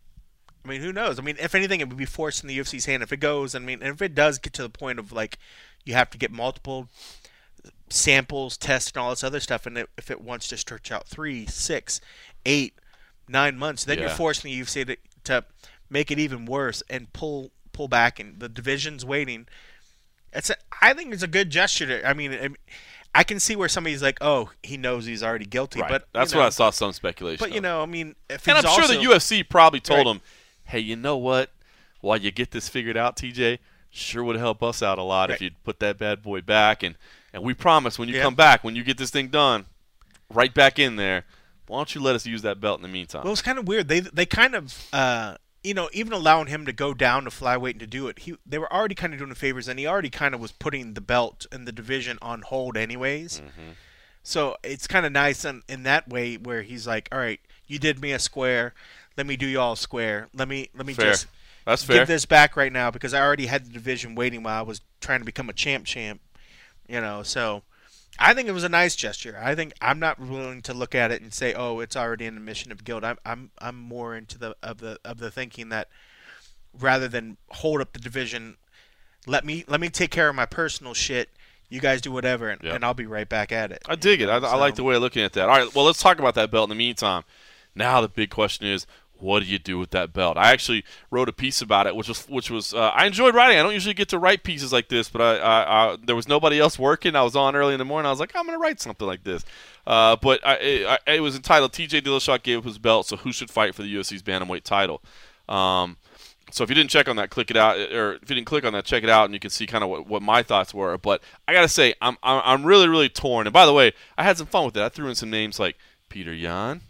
B: I mean, who knows? I mean, if anything, it would be forcing the U F C's hand. If it goes, I mean, and if it does get to the point of like, you have to get multiple samples, tests, and all this other stuff, and it, if it wants to stretch out three, six, eight, nine months, then you're
A: Yeah.
B: forcing the U F C to, to make it even worse and pull pull back, and the division's waiting. It's a, I think it's a good gesture. To, I mean, it, I can see where somebody's like, oh, he knows he's already guilty,
A: right.
B: but you
A: that's
B: know,
A: what I saw some speculation.
B: But you
A: of.
B: know, I mean, if
A: and I'm
B: he's
A: sure
B: also,
A: the U F C probably told
B: Right.
A: him, hey, you know what? While you get this figured out, T J, sure would help us out a lot if
B: Right.
A: you'd put that bad boy back. And, and we promise when you
B: Yeah.
A: come back, when you get this thing done, right back in there, why don't you let us use that belt in the meantime?
B: Well, it's kind of weird. They they kind of, uh, you know, even allowing him to go down to flyweight and to do it, he they were already kind of doing favors, and he already kind of was putting the belt and the division on hold anyways.
A: Mm-hmm.
B: So it's kind of nice in, in that way where he's like, all right, you did me a square, let me do y'all a square. Let me let me
A: Fair.
B: just
A: That's fair.
B: give this back right now because I already had the division waiting while I was trying to become a champ champ. You know, so I think it was a nice gesture. I think I'm not willing to look at it and say, "Oh, it's already an admission of guilt." I'm I'm I'm more into the of the of the thinking that rather than hold up the division, let me let me take care of my personal shit. You guys do whatever, and,
A: Yep.
B: and I'll be right back at it.
A: I dig it. I, I like the way of looking at that. All right, well, let's talk about that belt in the meantime. Now the big question is, what do you do with that belt? I actually wrote a piece about it, which was which was uh, I enjoyed writing. I don't usually get to write pieces like this, but I, I, I there was nobody else working. I was on early in the morning. I was like, I'm going to write something like this. Uh, but I, I, it was entitled "T J Dillashaw Gave Up His Belt, So Who Should Fight for the U F C's Bantamweight Title?" Um, so if you didn't check on that, click it out, or if you didn't click on that, check it out, and you can see kind of what, what my thoughts were. But I got to say, I'm, I'm I'm really really torn. And by the way, I had some fun with it. I threw in some names like Peter Yan.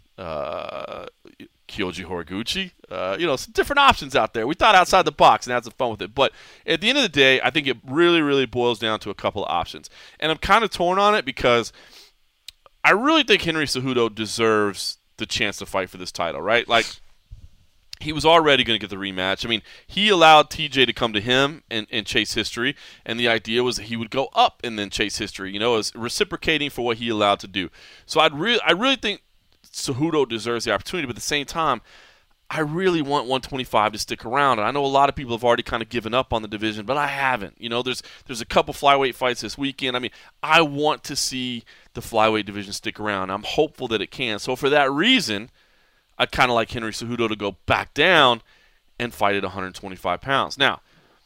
A: Uh, Kyoji Horiguchi, uh, you know, some different options out there. We thought outside the box and had some fun with it. But at the end of the day, I think it really, really boils down to a couple of options. And I'm kind of torn on it because I really think Henry Cejudo deserves the chance to fight for this title, right? Like, he was already going to get the rematch. I mean, he allowed T J to come to him and, and chase history, and the idea was that he would go up and then chase history, you know, as reciprocating for what he allowed to do. So I'd re- I really think Cejudo deserves the opportunity, but at the same time, I really want one twenty-five to stick around. And I know a lot of people have already kind of given up on the division, but I haven't. You know, there's there's a couple flyweight fights this weekend. I mean, I want to see the flyweight division stick around. I'm hopeful that it can. So for that reason, I'd kind of like Henry Cejudo to go back down and fight at one twenty-five pounds. Now,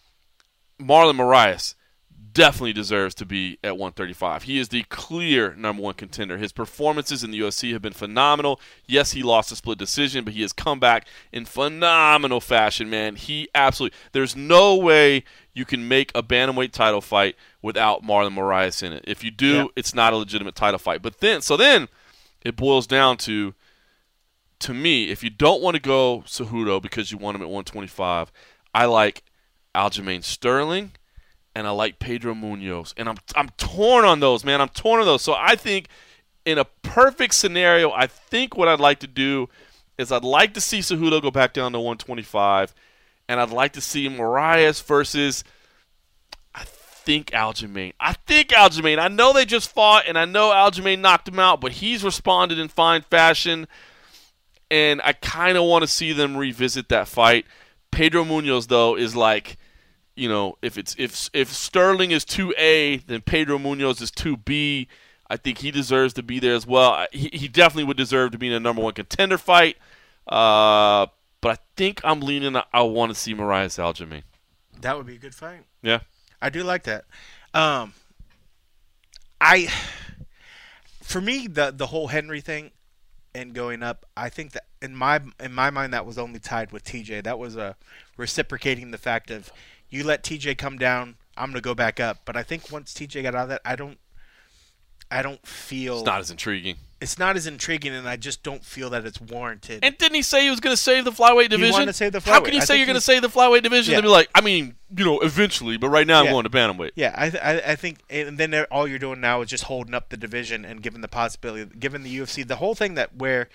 A: Marlon Moraes definitely deserves to be at one thirty-five. He is the clear number one contender. His performances in the U F C have been phenomenal. Yes, he lost a split decision, but he has come back in phenomenal fashion, man. He absolutely – there's no way you can make a bantamweight title fight without Marlon Moraes in it. If you do,
B: Yeah.
A: it's not a legitimate title fight. But then – so then it boils down to – to me, if you don't want to go Cejudo because you want him at one twenty-five, I like Aljamain Sterling and I like Pedro Munoz. And I'm I'm torn on those, man. I'm torn on those. So I think in a perfect scenario, I think what I'd like to do is I'd like to see Cejudo go back down to one twenty-five, and and I'd like to see Moraes versus, I think, Aljamain. I think Aljamain. I know they just fought, and I know Aljamain knocked him out, but he's responded in fine fashion, and I kind of want to see them revisit that fight. Pedro Munoz, though, is like, you know, if it's if if Sterling is two A, then Pedro Munoz is two B. I think he deserves to be there as well. He, he definitely would deserve to be in a number one contender fight. Uh, but I think I'm leaning. I want to see Moraes Aljamain.
B: That would be a good fight.
A: Yeah,
B: I do like that. Um, I, for me, the the whole Henry thing and going up, I think that in my in my mind that was only tied with T J. That was a reciprocating the fact of you let T J come down, I'm gonna go back up. But I think once T J got out of that, I don't. I don't feel
A: it's not as intriguing.
B: It's not as intriguing, and I just don't feel that it's warranted.
A: And didn't he say he was going to save the flyweight division?
B: He wanted to save the flyweight.
A: How can you
B: I
A: say you're going to
B: he...
A: save the flyweight division?
B: Yeah.
A: They'd be like, I mean, you know, eventually, but right now I'm
B: yeah.
A: going to bantamweight.
B: Yeah, I, th- I I think, and then all you're doing now is just holding up the division and giving the possibility, giving the U F C the whole thing that where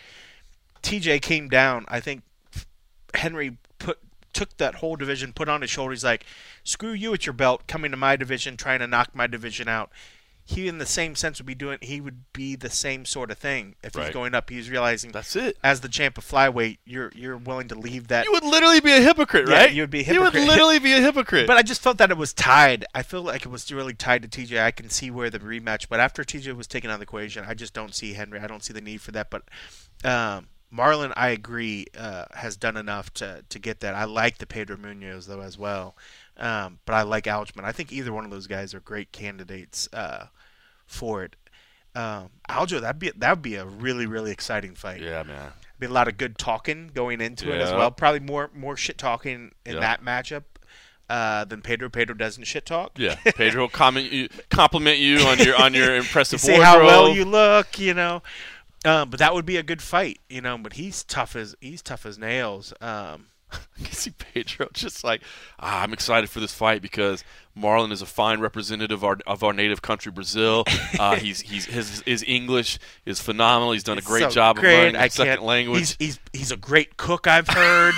B: T J came down. I think Henry put took that whole division, put on his shoulders, like, screw you at your belt, coming to my division, trying to knock my division out. He, in the same sense, would be doing. He would be the same sort of thing if
A: right.
B: he's going up. He's realizing
A: that's it.
B: As the champ of flyweight, you're you're willing to leave that.
A: You would literally be a hypocrite,
B: yeah,
A: right?
B: You would be a hypocrite.
A: You would literally be a hypocrite.
B: But I just felt that it was tied. I feel like it was really tied to T J. I can see where the rematch, but after T J was taken out of the equation, I just don't see Henry. I don't see the need for that. But um, Marlon, I agree, uh, has done enough to to get that. I like the Pedro Munoz though as well, um, but I like Aljamain. I think either one of those guys are great candidates. Uh, for it. Um, Aljo, that'd be that would be a really really exciting fight.
A: Yeah, man.
B: Be a lot of good talking going into
A: yeah.
B: it as well. Probably more more shit talking in
A: yeah.
B: that matchup uh, than Pedro. Pedro doesn't shit talk.
A: Yeah, Pedro will comment you, compliment you on your on your impressive
B: say
A: wardrobe.
B: how well you look, you know. Um, but that would be a good fight, you know. But he's tough as he's tough as nails. Um,
A: I can see Pedro just like, ah, I'm excited for this fight because Marlon is a fine representative of our, of our native country, Brazil. Uh, he's he's his his English is phenomenal. He's done a great
B: so
A: job
B: great.
A: of learning
B: I
A: a second
B: can't,
A: language.
B: He's, he's he's a great cook, I've heard.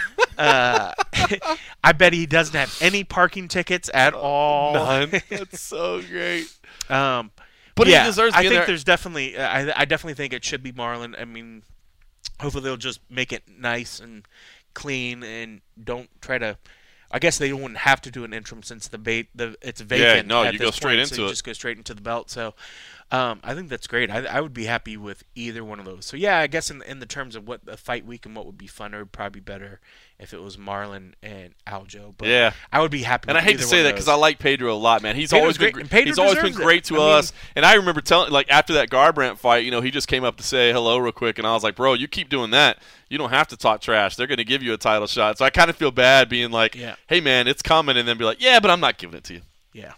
B: uh, I bet he doesn't have any parking tickets at all.
A: None. That's so great.
B: Um,
A: but
B: yeah,
A: he deserves to
B: I
A: be
B: think
A: there.
B: there's definitely. I I definitely think it should be Marlon. I mean, hopefully they'll just make it nice and clean and don't try to. I guess they wouldn't have to do an interim since the bait the it's vacant.
A: Yeah, no,
B: at
A: you
B: this
A: go straight
B: point,
A: into
B: so you
A: it.
B: Just go straight into the belt. So, um, I think that's great. I I would be happy with either one of those. So yeah, I guess in in the terms of what the fight week and what would be funner, would probably be better if it was Marlon and Aljo. But
A: yeah,
B: I would be happy.
A: And
B: with
A: I hate
B: either
A: to say
B: one
A: that
B: of
A: because
B: those.
A: I like Pedro a lot, man. He's
B: Pedro's
A: always been
B: great, and Pedro
A: he's always been
B: deserves it.
A: great to
B: I mean-
A: us. And I remember telling like after that Garbrandt fight, you know, he just came up to say hello real quick, and I was like, bro, you keep doing that, you don't have to talk trash. They're going to give you a title shot. So I kind of feel bad being like,
B: Yeah.
A: hey man, it's coming, and then be like, yeah, but I'm not giving it to you.
B: Yeah.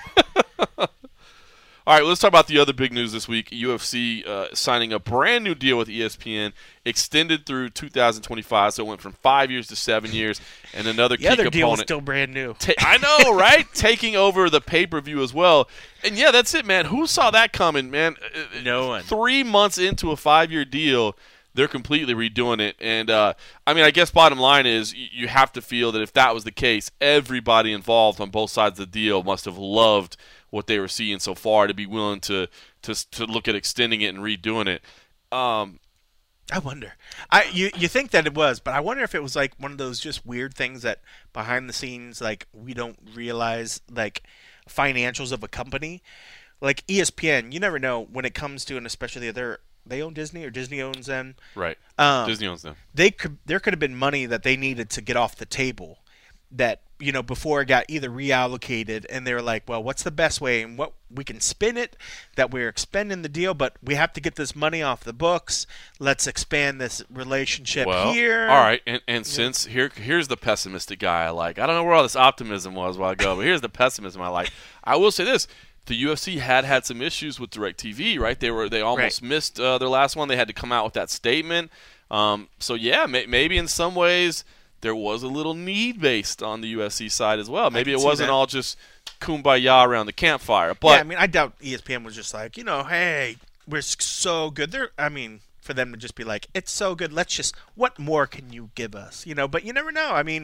A: All right, let's talk about the other big news this week. U F C uh, signing a brand new deal with E S P N, extended through two thousand twenty-five, so it went from five years to seven years, and another
B: The
A: key
B: other
A: component.
B: deal is still brand new.
A: Ta- I know, right? Taking over the pay-per-view as well. And, yeah, that's it, man. Who saw that coming, man? Uh,
B: No one.
A: Three months into a five-year deal, they're completely redoing it. And, uh, I mean, I guess bottom line is y- you have to feel that if that was the case, everybody involved on both sides of the deal must have loved what they were seeing so far to be willing to to, to look at extending it and redoing it. Um,
B: I wonder. I you you think that it was, but I wonder if it was like one of those just weird things that behind the scenes, like we don't realize, like financials of a company, like E S P N. You never know when it comes to, and especially they're they own Disney or Disney owns them.
A: right.
B: Um,
A: Disney owns them.
B: They could there could have been money that they needed to get off the table that, you know, before it got either reallocated, and they were like, well, what's the best way and what we can spin it that we're expending the deal, but we have to get this money off the books. Let's expand this relationship
A: Well,
B: here.
A: all right, and, and since here here's the pessimistic guy I like. I don't know where all this optimism was a while ago, but here's the pessimism I like. I will say this. The U F C had had some issues with DirecTV, right? They were they almost
B: Right.
A: missed uh, their last one. They had to come out with that statement. Um, so, yeah, may, maybe in some ways there was a little need based on the U F C side as well. Maybe
B: can
A: it
B: see
A: wasn't
B: that.
A: all just kumbaya around the campfire. But
B: yeah, I mean, I doubt E S P N was just like, you know, hey, we're s- so good. They're, I mean, for them to just be like, it's so good. Let's just, what more can you give us? You know, but you never know. I mean,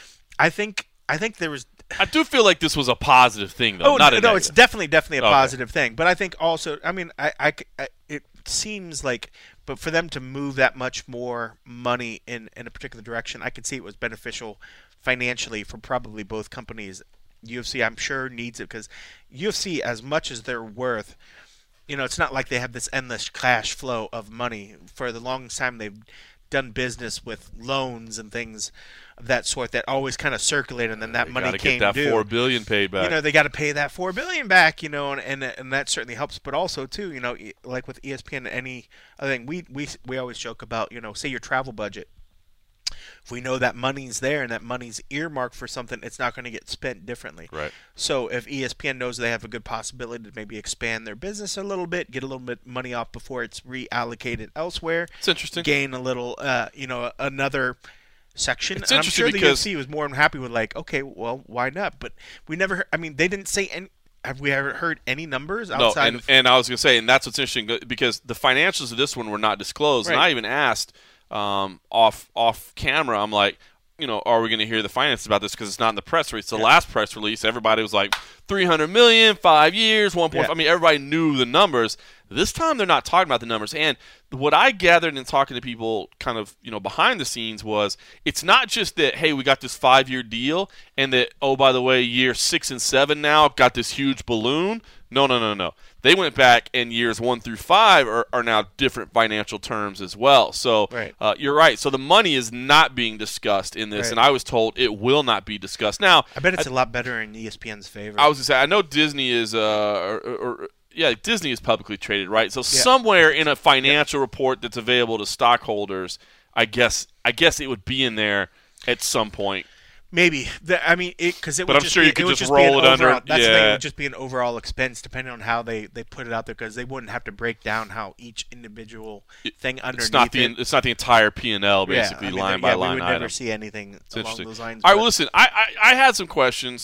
B: I think, I think there was.
A: I do feel like this was a positive thing, though.
B: Oh,
A: not
B: no,
A: a
B: no
A: negative.
B: it's definitely, definitely a
A: Okay.
B: positive thing. But I think also, I mean, I, I, I, it seems like, but for them to move that much more money in, in a particular direction, I could see it was beneficial financially for probably both companies. U F C, I'm sure, needs it because U F C, as much as they're worth, you know, it's not like they have this endless cash flow of money. For the longest time, they've done business with loans and things of that sort that always kind of circulate, and then that
A: They
B: money
A: gotta
B: came
A: get that
B: due.
A: four billion paid back.
B: You know, they got to pay that four billion back. You know, and, and and that certainly helps. But also too, you know, like with E S P N, any other thing, we we we always joke about, you know, say your travel budget. If we know that money's there and that money's earmarked for something, it's not going to get spent differently.
A: Right.
B: So if E S P N knows they have a good possibility to maybe expand their business a little bit, get a little bit money off before it's reallocated elsewhere,
A: It's interesting.
B: gain a little, uh, you know, another section.
A: It's
B: and I'm
A: interesting
B: sure the
A: because-
B: U F C was more than happy with like, okay, well, why not? But we never. Heard, I mean, they didn't say any. Have we ever heard any numbers
A: No,
B: outside
A: and,
B: of?
A: and I was going to say, and that's what's interesting because the financials of this one were not disclosed. And
B: Right.
A: I even asked um, off off camera, I'm like, you know, are we going to hear the finances about this because it's not in the press release? The
B: Yeah.
A: last press release, everybody was like three hundred million, five years, one point.
B: Yeah.
A: I mean, everybody knew the numbers. This time they're not talking about the numbers. And what I gathered in talking to people kind of, you know, behind the scenes was it's not just that, hey, we got this five-year deal and that, oh, by the way, year six and seven now got this huge balloon. No, no, no, no. They went back and years one through five are, are now different financial terms as well. So
B: Right.
A: uh, you're right. So the money is not being discussed in this,
B: Right.
A: and I was told it will not be discussed. Now,
B: I bet it's a lot better in E S P N's favor.
A: I was going to say, I know Disney is, uh, or, or, yeah, Disney is publicly traded, right? So somewhere in a financial report that's available to stockholders, I guess, I guess it would be in there at some point.
B: Maybe. The, I mean, because it,
A: But
B: would
A: I'm
B: just
A: sure
B: be,
A: you could
B: it would
A: just
B: just be an
A: roll it under-
B: overall- That's the thing. It
A: yeah.
B: would just be an overall expense depending on how they, they put it out there because they wouldn't have to break down how each individual thing underneath
A: It's not the
B: it.
A: it's not the entire P and L
B: Yeah,
A: basically
B: I mean,
A: line
B: yeah,
A: by
B: we
A: line
B: would
A: item.
B: never see anything
A: It's
B: along
A: interesting.
B: those lines.
A: All right,
B: but-
A: well, listen, I, I, I had some questions.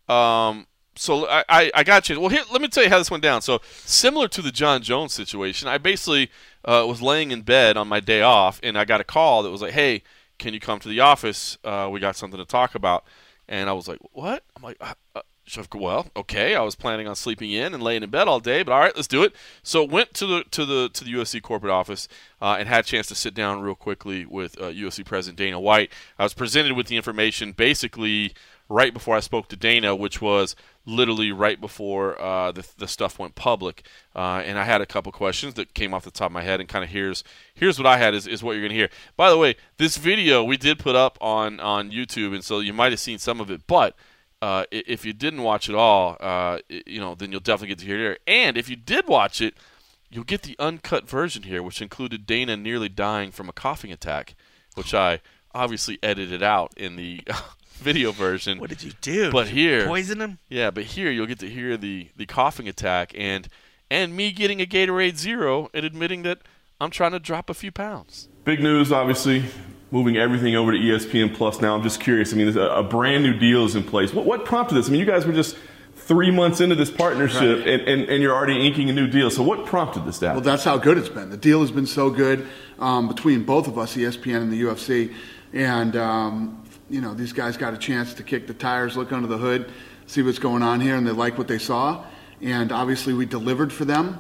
A: Um, so I, I, I got you. Well, here, let me tell you how this went down. So similar to the John Jones situation, I basically uh, was laying in bed on my day off, and I got a call that was like, hey, can you come to the office? Uh, we got something to talk about. And I was like, what? I'm like, uh, uh, well, okay. I was planning on sleeping in and laying in bed all day, but all right, let's do it. So went to the to the to the U F C corporate office uh, and had a chance to sit down real quickly with uh, U F C President Dana White. I was presented with the information basically right before I spoke to Dana, which was literally right before uh, the the stuff went public. Uh, and I had a couple questions that came off the top of my head, and kind of here's here's what I had is, is what you're going to hear. By the way, this video we did put up on, on YouTube, and so you might have seen some of it, but uh, i- if you didn't watch it all, uh, i- you know, then you'll definitely get to hear it here. And if you did watch it, you'll get the uncut version here, which included Dana nearly dying from a coughing attack, which I obviously edited out in the video version.
B: What did you do?
A: But
B: Did you
A: here-
B: poison him?
A: Yeah, but here you'll get to hear the, the coughing attack and and me getting a Gatorade Zero and admitting that I'm trying to drop a few pounds.
C: Big news, obviously, moving everything over to E S P N Plus now. I'm just curious. I mean, there's a, a brand new deal is in place. What, what prompted this? I mean, you guys were just three months into this partnership,
D: Right.
C: and, and, and you're already inking a new deal. So what prompted this, Dad?
D: Well, that's how good it's been. The deal has been so good um, between both of us, E S P N and the U F C. And, um, you know, these guys got a chance to kick the tires, look under the hood, see what's going on here, and they like what they saw. And obviously we delivered for them,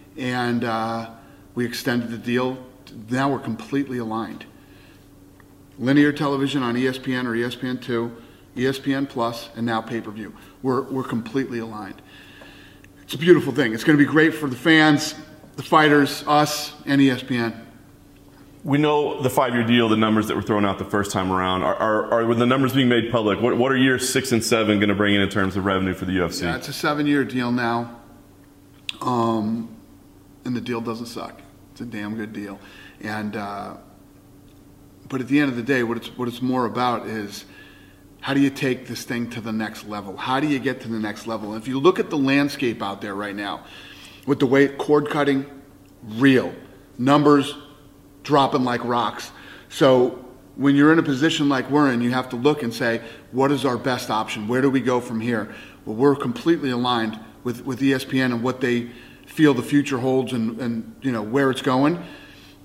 D: and uh, we extended the deal. Now we're completely aligned. Linear television on E S P N or E S P N two, E S P N Plus, and now pay-per-view. We're, we're completely aligned. It's a beautiful thing. It's going to be great for the fans, the fighters, us, and E S P N.
C: We know the five-year deal, the numbers that were thrown out the first time around. Are, are, are the numbers being made public? What, what are years six and seven going to bring in in terms of revenue for the U F C?
D: Yeah, it's a seven-year deal now, um, and the deal doesn't suck. It's a damn good deal. And uh, but at the end of the day, what it's what it's more about is how do you take this thing to the next level? How do you get to the next level? And if you look at the landscape out there right now, with the way cord cutting, real numbers dropping like rocks. So when you're in a position like we're in, you have to look and say, what is our best option? Where do we go from here? Well, we're completely aligned with, with E S P N and what they feel the future holds and, and you know where it's going.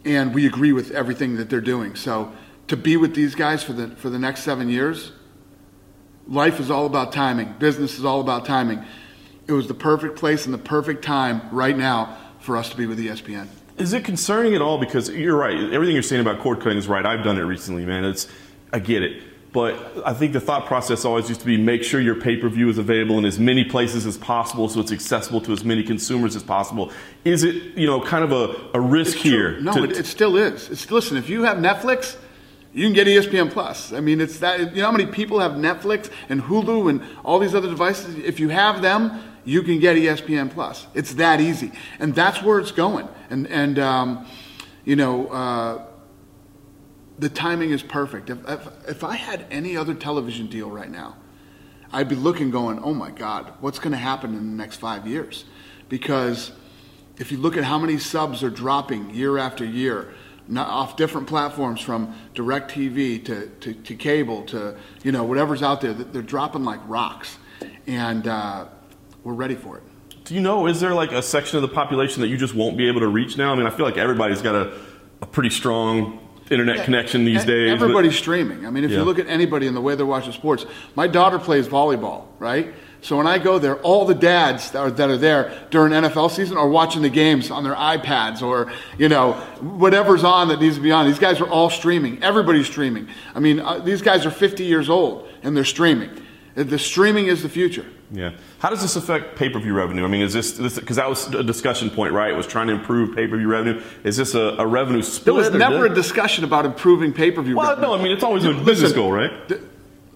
D: and we agree with everything that they're doing. So to be with these guys for the for the next seven years, life is all about timing. Business is all about timing. It was the perfect place and the perfect time right now for us to be with E S P N.
C: Is it concerning at all? Because you're right. Everything you're saying about cord cutting is right. I've done it recently, man. It's, I get it. But I think the thought process always used to be make sure your pay-per-view is available in as many places as possible so it's accessible to as many consumers as possible. Is it, you know, kind of a, a risk
D: It's
C: here?
D: true. No,
C: to,
D: it, it still is. It's, listen, if you have Netflix, you can get E S P N Plus. I mean, it's that. You know how many people have Netflix and Hulu and all these other devices? If you have them, you can get E S P N Plus. It's that easy, and that's where it's going. And and um, you know, uh, the timing is perfect. If, if if I had any other television deal right now, I'd be looking, going, "Oh my God, what's going to happen in the next five years?" Because if you look at how many subs are dropping year after year, not off different platforms, from DirecTV to, to, to cable to, you know, whatever's out there, they're dropping like rocks. And uh, we're ready for it.
C: Do you know, is there like a section of the population that you just won't be able to reach now? I mean, I feel like everybody's got a, a pretty strong internet
D: Yeah,
C: connection these days.
D: Everybody's
C: but,
D: streaming. I mean, if
C: yeah.
D: you look at anybody and the way they're watching sports, my daughter plays volleyball, right? So when I go there, all the dads that are, that are there during N F L season are watching the games on their iPads or, you know, whatever's on that needs to be on. These guys are all streaming. Everybody's streaming. I mean, uh, these guys are fifty years old and they're streaming. The streaming is the future.
C: Yeah. How does this affect pay-per-view revenue? I mean, is this, this because that was a discussion point, right? It was trying to improve pay-per-view revenue. Is this a, a revenue split?
D: There was
C: or
D: never
C: did-
D: a discussion about improving pay-per-view
C: Well,
D: revenue.
C: no, I mean, it's always a
D: Listen,
C: business goal, right?
D: th-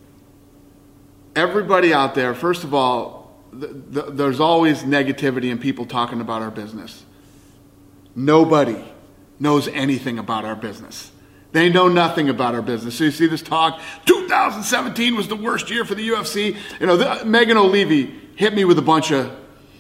D: Everybody out there, first of all, th- th- there's always negativity and people talking about our business. Nobody knows anything about our business. They know nothing about our business. So you see this talk, two thousand seventeen was the worst year for the U F C. You know, the, Megan O'Leary hit me with a bunch of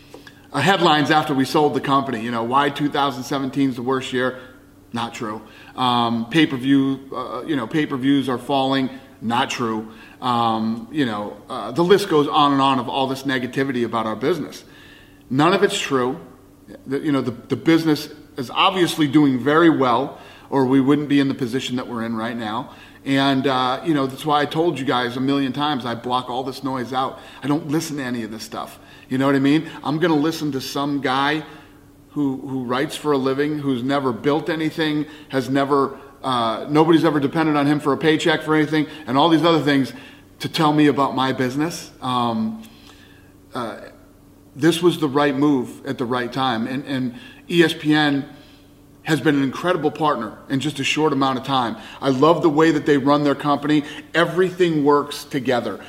D: uh, headlines after we sold the company. You know, why two thousand seventeen is the worst year? Not true. Um, pay-per-view, uh, you know, pay-per-views are falling. Not true. Um, you know, uh, the list goes on and on of all this negativity about our business. None of it's true. The, you know, the, the business is obviously doing very well, or we wouldn't be in the position that we're in right now. And, uh, you know, that's why I told you guys a million times, I block all this noise out. I don't listen to any of this stuff. You know what I mean? I'm going to listen to some guy who, who writes for a living, who's never built anything, has never, uh, nobody's ever depended on him for a paycheck for anything, and all these other things to tell me about my business. Um, uh, this was the right move at the right time. And, and E S P N has been an incredible partner in just a short amount of time. I love the way that they run their company. Everything works together.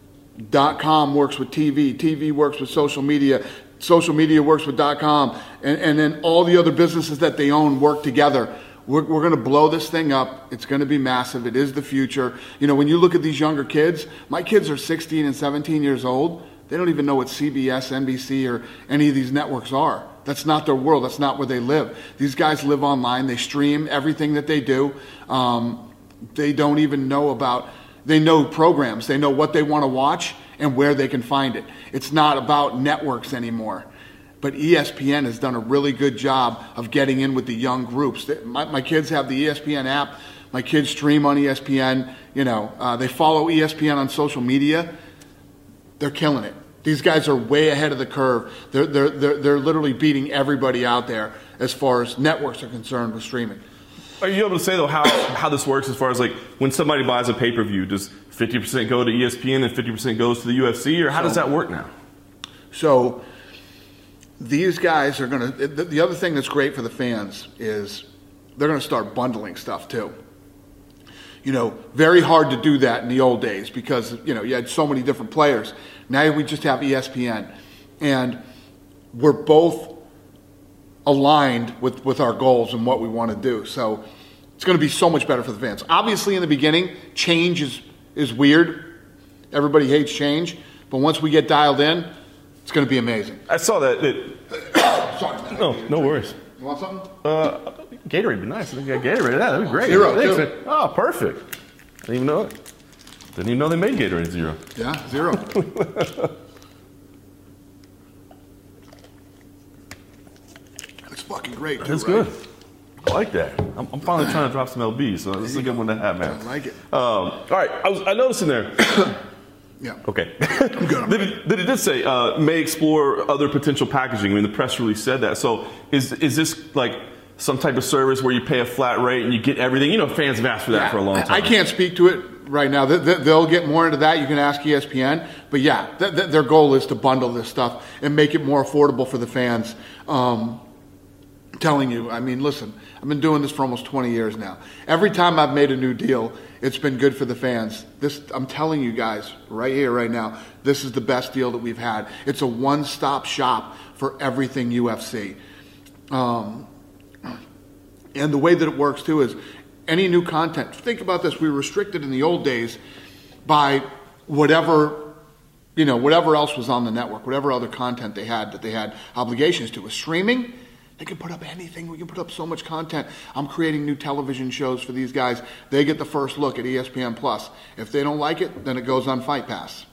D: Dot com works with T V, T V works with social media, social media works with dot com, and, and then all the other businesses that they own work together. We're, we're going to blow this thing up. It's going to be massive. It is the future. You know, when you look at these younger kids, my kids are sixteen and seventeen years old. They don't even know what C B S, N B C, or any of these networks are. That's not their world. That's not where they live. These guys live online. They stream everything that they do. Um, they don't even know about, they know programs. They know what they want to watch and where they can find it. It's not about networks anymore. But E S P N has done a really good job of getting in with the young groups. My, my kids have the E S P N app. My kids stream on E S P N. You know, uh, they follow E S P N on social media. They're killing it. These guys are way ahead of the curve. They're, they're, they're, they're literally beating everybody out there as far as networks are concerned with streaming.
C: Are you able to say, though, how, how this works as far as, like, when somebody buys a pay-per-view, does fifty percent go to E S P N and fifty percent goes to the U F C, or how does that work now?
D: So these guys are going to – the other thing that's great for the fans is they're going to start bundling stuff, too. You know, very hard to do that in the old days because, you know, you had so many different players. Now we just have E S P N. And we're both aligned with, with our goals and what we want to do. So it's going to be so much better for the fans. Obviously, in the beginning, change is, is weird. Everybody hates change. But once we get dialed in, it's going to be amazing.
C: I saw that. It,
D: Sorry, man.
C: no, no worries.
D: You want something?
C: Uh, Gatorade would be nice. I think I got Gatorade. Yeah, that'd be great.
D: Zero,
C: Thanks,
D: too.
C: man. Oh, perfect. Didn't even know it. Didn't even know they made Gatorade Zero.
D: Yeah, zero. It's fucking great, too,
C: That's
D: right?
C: good. I like that. I'm, I'm finally trying to drop some L Bs, so this is a good one to have, man.
D: I like it.
C: Um, all right, I, was, I noticed in there.
D: Yeah.
C: Okay.
D: I'm good. I'm
C: That it, that it did say uh, may explore other potential packaging. I mean, the press release said that. So is is this like some type of service where you pay a flat rate and you get everything? You know, fans have asked for that
D: Yeah,
C: for a long time.
D: I can't speak to it right now. They- they- They'll get more into that. You can ask E S P N. But yeah, th- th- their goal is to bundle this stuff and make it more affordable for the fans. Um, telling you, I mean, listen, I've been doing this for almost twenty years now. Every time I've made a new deal, it's been good for the fans. This, I'm telling you guys right here, right now, this is the best deal that we've had. It's a one-stop shop for everything U F C. Um, and the way that it works too is any new content. Think about this. We were restricted in the old days by whatever, you know, whatever else was on the network, whatever other content they had that they had obligations to. With streaming, they can put up anything. We can put up so much content. I'm creating new television shows for these guys. They get the first look at E S P N Plus. If they don't like it, then it goes on Fight Pass.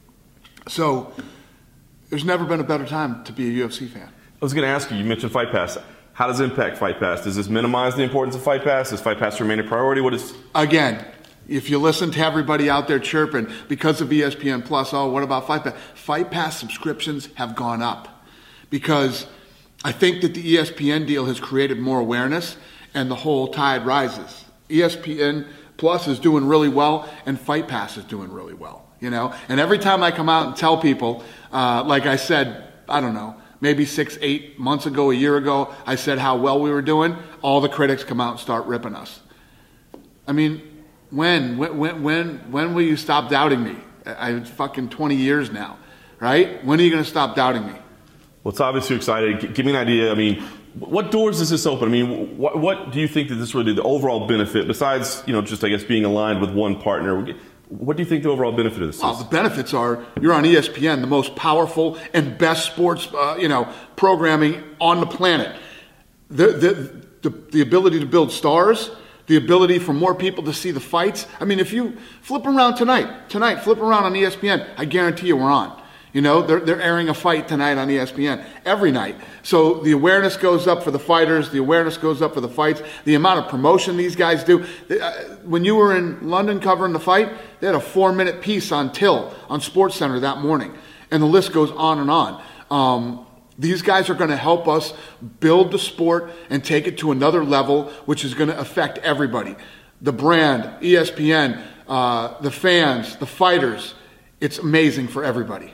D: So there's never been a better time to be a U F C fan.
C: I was going to ask you, you mentioned Fight Pass. How does it impact Fight Pass? Does this minimize the importance of Fight Pass? Does Fight Pass remain a priority? What is...
D: Again, if you listen to everybody out there chirping because of E S P N Plus, oh, what about Fight Pass? Fight Pass subscriptions have gone up because I think that the E S P N deal has created more awareness and the whole tide rises. E S P N Plus is doing really well and Fight Pass is doing really well, you know? And every time I come out and tell people, uh, like I said, I don't know, maybe six, eight months ago, a year ago, I said how well we were doing, all the critics come out and start ripping us. I mean, when, when, when, when will you stop doubting me? I, I fucking twenty years now, right? When are you going to stop doubting me?
C: Well, it's obviously exciting. G- give me an idea. I mean, what doors does this open? I mean, what, what do you think that this really, the overall benefit, besides, you know, just, I guess, being aligned with one partner, what do you think the overall benefit of this is?
D: Well, the benefits are you're on E S P N, the most powerful and best sports, uh, you know, programming on the planet. The, the, the, the ability to build stars, the ability for more people to see the fights. I mean, if you flip around tonight, tonight, flip around on E S P N, I guarantee you we're on. You know, they're, they're airing a fight tonight on E S P N every night. So the awareness goes up for the fighters. The awareness goes up for the fights. The amount of promotion these guys do. When you were in London covering the fight, they had a four-minute piece on Till on SportsCenter that morning. And the list goes on and on. Um, these guys are going to help us build the sport and take it to another level, which is going to affect everybody. The brand, E S P N, uh, the fans, the fighters. It's amazing for everybody.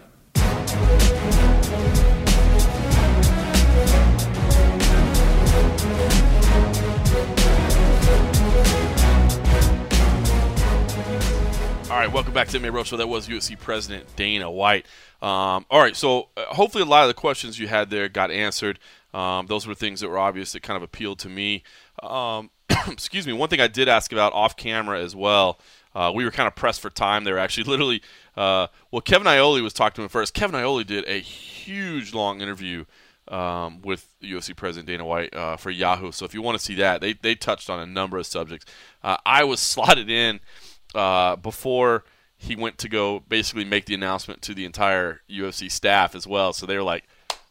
A: All right, welcome back to M M A Road Show. That was U F C President Dana White. Um, all right, so uh, hopefully a lot of the questions you had there got answered. Um, those were things that were obvious that kind of appealed to me. Um, excuse me. One thing I did ask about off camera as well. Uh, we were kind of pressed for time there. Actually, literally, uh, well, Kevin Iole was talking to him first. Kevin Iole did a huge, long interview um, with U F C President Dana White uh, for Yahoo. So if you want to see that, they they touched on a number of subjects. Uh, I was slotted in uh, before he went to go basically make the announcement to the entire U F C staff as well. So they were like,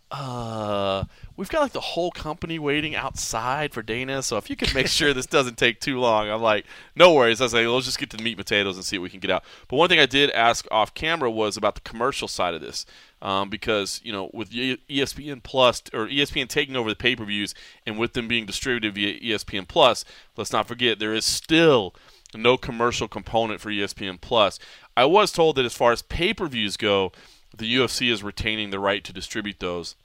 A: uh, we've got like the whole company waiting outside for Dana, so if you could make sure this doesn't take too long. I'm like, no worries. I was like, let's just get to the meat and potatoes and see what we can get out. But one thing I did ask off camera was about the commercial side of this, um, because, you know, with E S P N Plus, or E S P N taking over the pay-per-views and with them being distributed via E S P N Plus, let's not forget there is still no commercial component for E S P N Plus. I was told that as far as pay-per-views go, the U F C is retaining the right to distribute those.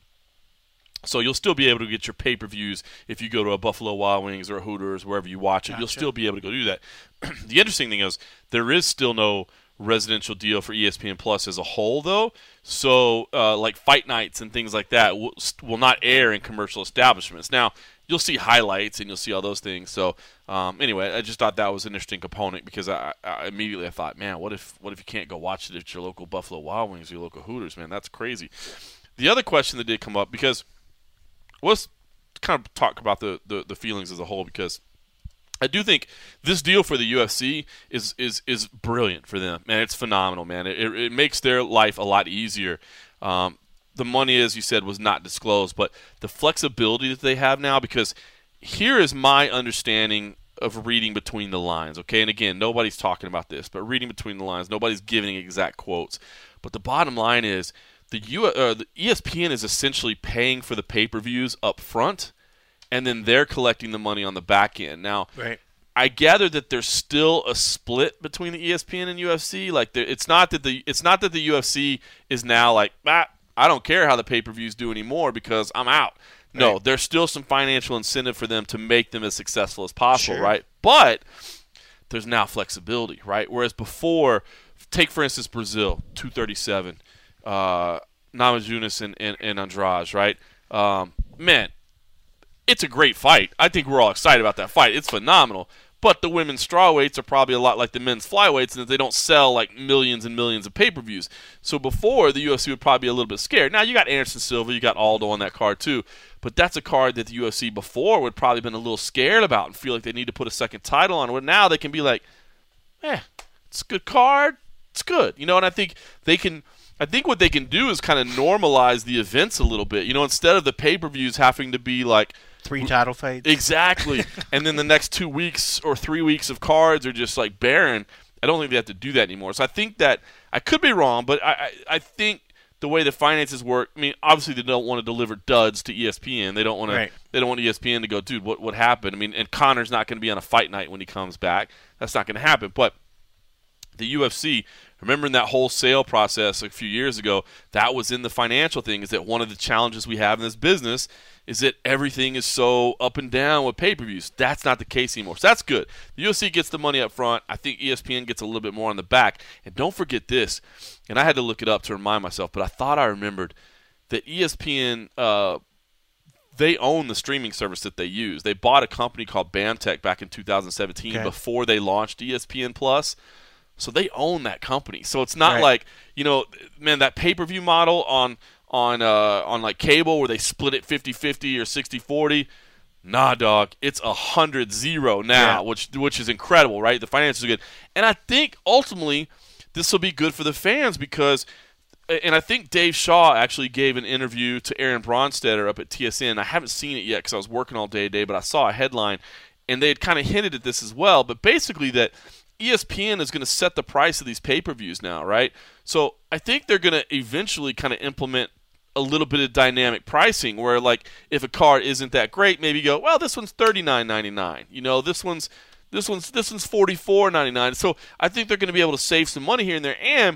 A: So you'll still be able to get your pay-per-views if you go to a Buffalo Wild Wings or a Hooters, wherever you watch it.
B: Gotcha.
A: You'll still be able to go do that. The interesting thing is there is still no residential deal for E S P N Plus as a whole, though. So uh, like fight nights and things like that will, will not air in commercial establishments. Now, you'll see highlights and you'll see all those things. So um, anyway, I just thought that was an interesting component because I, I immediately I thought, man, what if what if you can't go watch it at your local Buffalo Wild Wings or your local Hooters, man? That's crazy. The other question that did come up, because let's kind of talk about the, the, the feelings as a whole, because I do think this deal for the U F C is is is brilliant for them, man. It's phenomenal, man. It, it, it makes their life a lot easier. Um, the money, as you said, was not disclosed, but the flexibility that they have now, because here is my understanding of reading between the lines, okay? And again, nobody's talking about this, but reading between the lines, nobody's giving exact quotes. But the bottom line is the, U, uh, the E S P N is essentially paying for the pay-per-views up front, and then they're collecting the money on the back end. Now,
B: Right.
A: I gather that there's still a split between the E S P N and U F C. Like, there, it's not that the it's not that the U F C is now like, ah, I don't care how the pay-per-views do anymore because I'm out. No,
B: Right.
A: there's still some financial incentive for them to make them as successful as possible,
B: Sure.
A: right? But there's now flexibility, right? Whereas before, take for instance Brazil, two thirty-seven, uh, Namajunas and, and, and Andrade, right? Um, man, it's a great fight. I think we're all excited about that fight. It's phenomenal. But the women's strawweights are probably a lot like the men's flyweights in that they don't sell like millions and millions of pay-per-views. So before, the U F C would probably be a little bit scared. Now, you got Anderson Silva, you got Aldo on that card too. But that's a card that the U F C before would probably been a little scared about and feel like they need to put a second title on it. But now they can be like, eh, it's a good card. It's good. You know, and I think they can – I think what they can do is kind of normalize the events a little bit. You know, instead of the pay-per-views having to be like –
B: Three title fights.
A: Exactly. And then the next two weeks or three weeks of cards are just like barren. I don't think they have to do that anymore. So I think that – I could be wrong, but I, I, I think the way the finances work – I mean, obviously they don't want to deliver duds to E S P N. They don't want
B: Right.
A: to They don't want E S P N to go, dude, what, what happened? I mean, and Connor's not going to be on a fight night when he comes back. That's not going to happen. But the U F C – remembering that whole sale process a few years ago, that was in the financial thing, is that one of the challenges we have in this business is that everything is so up and down with pay-per-views. That's not the case anymore. So that's good. The U F C gets the money up front. I think E S P N gets a little bit more on the back. And don't forget this, and I had to look it up to remind myself, but I thought I remembered that E S P N, uh, they own the streaming service that they use. They bought a company called BAMTech back in two thousand seventeen
B: Okay.
A: before they launched E S P N Plus. So they own that company. So it's not
B: Right.
A: like, you know, man, that pay-per-view model on on uh, on like cable where they split it fifty-fifty or sixty forty. Nah, dog, it's one hundred zero now,
B: Yeah.
A: which which is incredible, right? The finances are good. And I think ultimately this will be good for the fans because and I think Dave Shaw actually gave an interview to Aaron Bronstetter up at T S N. I haven't seen it yet because I was working all day today, but I saw a headline and they had kind of hinted at this as well, but basically that E S P N is going to set the price of these pay-per-views now, right? So I think they're going to eventually kind of implement a little bit of dynamic pricing where, like, if a card isn't that great, maybe go, well, this one's thirty-nine ninety-nine. You know, this one's this one's this one's forty-four ninety-nine. So I think they're going to be able to save some money here and there, and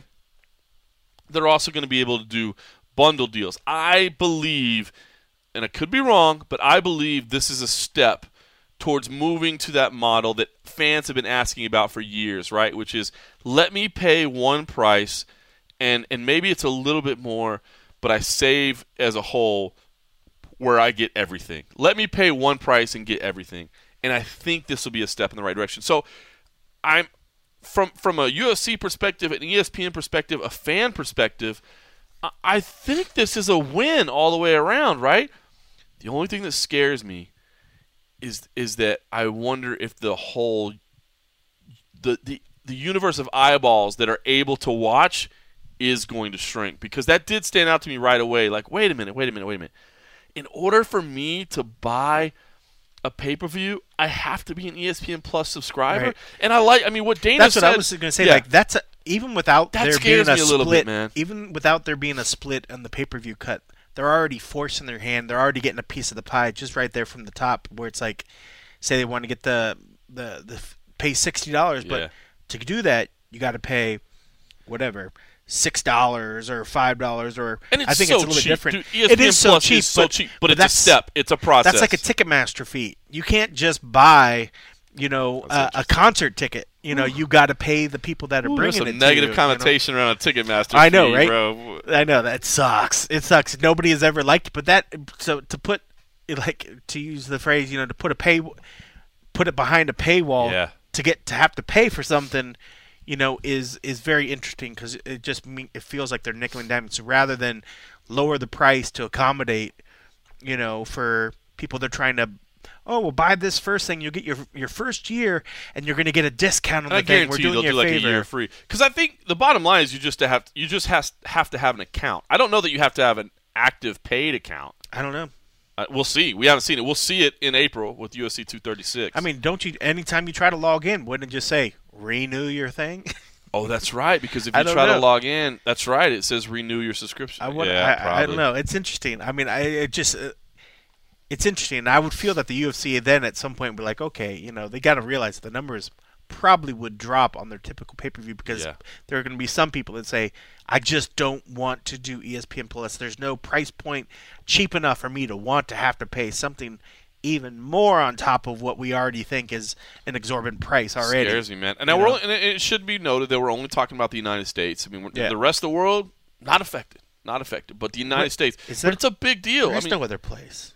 A: they're also going to be able to do bundle deals. I believe, and I could be wrong, but I believe this is a step towards moving to that model that fans have been asking about for years, right? Which is, let me pay one price, and and maybe it's a little bit more, but I save as a whole where I get everything. Let me pay one price and get everything. And I think this will be a step in the right direction. So I'm from from a U F C perspective, an E S P N perspective, a fan perspective, I, I think this is a win all the way around, right? The only thing that scares me is is that I wonder if the whole the, the the universe of eyeballs that are able to watch is going to shrink, because that did stand out to me right away. Like, wait a minute, wait a minute, wait a minute. In order for me to buy a pay-per-view, I have to be an E S P N Plus subscriber.
B: Right.
A: And I like, I mean, what Dana
B: That's
A: said.
B: what I was going to say.
A: Yeah.
B: Like that's a, even without
A: That
B: there
A: scares
B: being a
A: me a little
B: split,
A: bit, man.
B: even without there being a split on the pay-per-view cut, they're already forcing their hand. They're already getting a piece of the pie just right there from the top. Where it's like, say they want to get the the the pay sixty dollars, but
A: Yeah.
B: to do that you got to pay whatever. Six dollars or five dollars, or
A: And it's
B: I think
A: so
B: it's a little
A: cheap.
B: bit different.
A: Dude, E S P N
B: it is so
A: Plus
B: cheap,
A: is so
B: but,
A: cheap, but, it's a
B: that's,
A: step. It's a process.
B: That's like a Ticketmaster fee. You can't just buy, you know, uh, a concert ticket. You know, you got to pay the people that are
A: Ooh, there's
B: bringing
A: some
B: it.
A: negative
B: to you,
A: connotation around a Ticketmaster.
B: I know,
A: fee,
B: right?
A: Bro.
B: I know that sucks. It sucks. Nobody has ever liked it, but that so to put like to use the phrase, you know, to put a pay, put it behind a paywall
A: Yeah.
B: to get to have to pay for something. You know, is is very interesting because it just mean, it feels like they're nickel and diming. So rather than lower the price to accommodate, you know, for people they're trying to, oh, well, buy this first thing, you'll get your your first year, and you're going to get a discount on
A: And I
B: the thing. We're
A: guarantee you
B: doing
A: they'll
B: you
A: do
B: a
A: like
B: favor.
A: a year free. Because I think the bottom line is you just to have you just has have to have an account. I don't know that you have to have an active paid account.
B: I don't know.
A: Uh, we'll see. We haven't seen it. We'll see it in April with U F C two thirty-six.
B: I mean, don't you? Anytime you try to log in, wouldn't it just say renew your thing?
A: Oh, that's right. Because if
B: I
A: you
B: don't
A: try
B: know.
A: to log in, that's right. It says renew your subscription.
B: I would.
A: yeah,
B: I,
A: probably.
B: I don't know. It's interesting. I mean, I it just. Uh, it's interesting. I would feel that the U F C then at some point would be like, okay, you know, they got to realize the numbers probably would drop on their typical pay-per-view because
A: Yeah.
B: there are going to be some people that say, I just don't want to do E S P N Plus. There's no price point cheap enough for me to want to have to pay something even more on top of what we already think is an exorbitant price already.
A: Scares me, man. And now
B: You
A: we're
B: know?
A: only, and it should be noted that we're only talking about the United States. I mean, we're,
B: Yeah.
A: the rest of the world not affected, not affected, but the United
B: What-
A: States.
B: is
A: But
B: there-
A: it's a big deal. I
B: There's
A: mean,
B: no other place.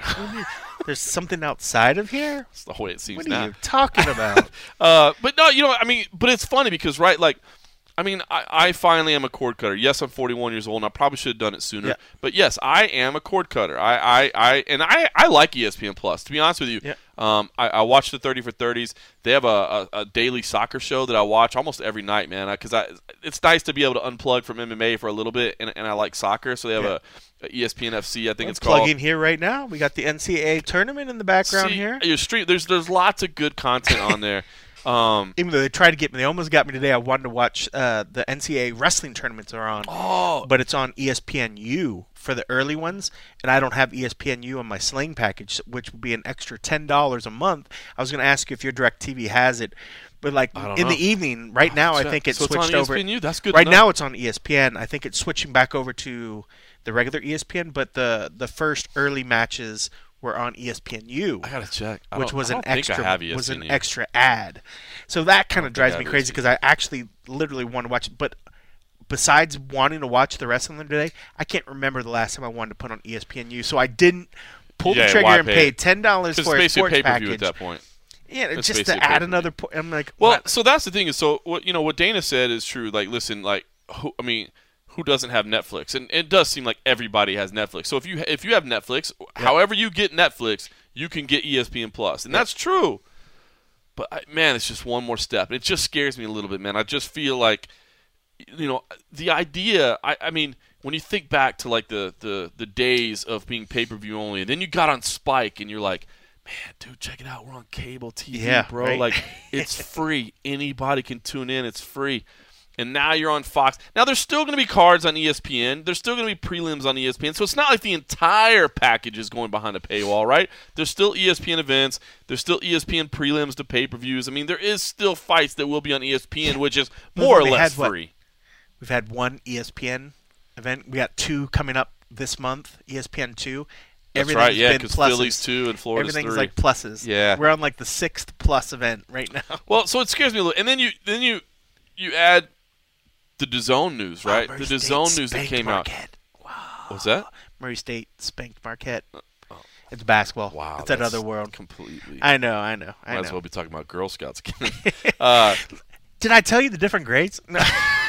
B: There's something outside of here?
A: that's the way it seems
B: What are
A: now.
B: you talking about?
A: Uh, but no, you know, I mean, but it's funny because, right, like, I mean, I, I finally am a cord cutter. Yes, I'm forty-one years old, and I probably should have done it sooner.
B: Yeah.
A: But yes, I am a cord cutter. I, I, I and I, I like E S P N Plus. To be honest with you,
B: Yeah.
A: um, I, I watch the thirty for thirties. They have a, a, a daily soccer show that I watch almost every night, man. Because I, it's nice to be able to unplug from M M A for a little bit, and, and I like soccer. So they have
B: Yeah.
A: a, a E S P N F C, I think
B: We're
A: it's called.
B: plugging here right now. We got the N C A A tournament in the background
A: See,
B: here.
A: Your stream, there's there's lots of good content on there. Um,
B: Even though they tried to get me, they almost got me today. I wanted to watch uh, the N C A A wrestling tournaments are on,
A: oh,
B: but it's on E S P N U for the early ones, and I don't have E S P N U on my Sling package, which would be an extra ten dollars a month. I was going to ask you if your DirecTV has it, but like
A: I don't
B: in
A: know.
B: the evening, right now, I
A: Check.
B: think it's
A: so it's
B: switched
A: on
B: over.
A: E S P N U. That's good.
B: Right
A: to know.
B: now, it's on E S P N. I think it's switching back over to the regular E S P N, but the the first early matches were on E S P N U.
A: I gotta check. I
B: Which
A: don't-
B: was
A: I
B: an
A: don't think
B: extra
A: I have
B: was an
A: E S P N U.
B: extra ad, so that kind of
A: think
B: drives
A: I
B: me
A: have
B: crazy
A: E S P N U.
B: because I actually literally want to watch it. But besides wanting to watch the wrestling today, I can't remember the last time I wanted to put on E S P N U, so I didn't pull
A: Yeah,
B: the trigger
A: why
B: and
A: pay
B: pay
A: it?
B: ten dollars
A: Because
B: for
A: it's
B: a
A: basically
B: sports
A: pay per view
B: package.
A: at that point.
B: Yeah,
A: It's
B: just
A: basically
B: to add
A: pay-per-view.
B: another. Po- I'm like,
A: Well,
B: what?
A: so that's the thing is, so what you know, what Dana said is true. Like, listen, like, who, I mean, who doesn't have Netflix? And it does seem like everybody has Netflix. So if you if you have Netflix, however you get Netflix, you can get E S P N Plus, and that's true. But I, man, it's just one more step. It just scares me a little bit, man. I just feel like, you know, the idea. I, I mean, when you think back to like the the the days of being pay per view only, and then you got on Spike, and you're like, man, dude, check it out. We're on cable T V,
B: Yeah,
A: bro.
B: right.
A: Like, it's free. Anybody can tune in. It's free. And now you're on Fox. Now, there's still going to be cards on E S P N. There's still going to be prelims on E S P N. So it's not like the entire package is going behind a paywall, right? There's still E S P N events. There's still E S P N prelims to pay-per-views. I mean, there is still fights that will be on E S P N, which is
B: We've
A: more or
B: only
A: less
B: had, what,
A: free.
B: We've had one E S P N event. We got two coming up this month. E S P N two.
A: That's
B: Everything's
A: right, yeah,
B: been
A: because
B: pluses.
A: Phillies two and Florida's
B: Everything's
A: three.
B: like pluses.
A: Yeah.
B: We're on like the sixth plus event right now.
A: Well, so it scares me a little. And then you then you you add the DAZN news, right?
B: Wow,
A: the
B: Murray
A: DAZN
B: State
A: news that
B: spanked
A: came
B: Marquette.
A: out.
B: Wow.
A: What's that?
B: Murray State spanked Marquette. It's basketball.
A: Wow,
B: It's that
A: that's
B: other world.
A: Completely.
B: I know, I know, I
A: Might
B: know.
A: as well be talking about Girl Scouts again. uh,
B: Did I tell you the different grades? No.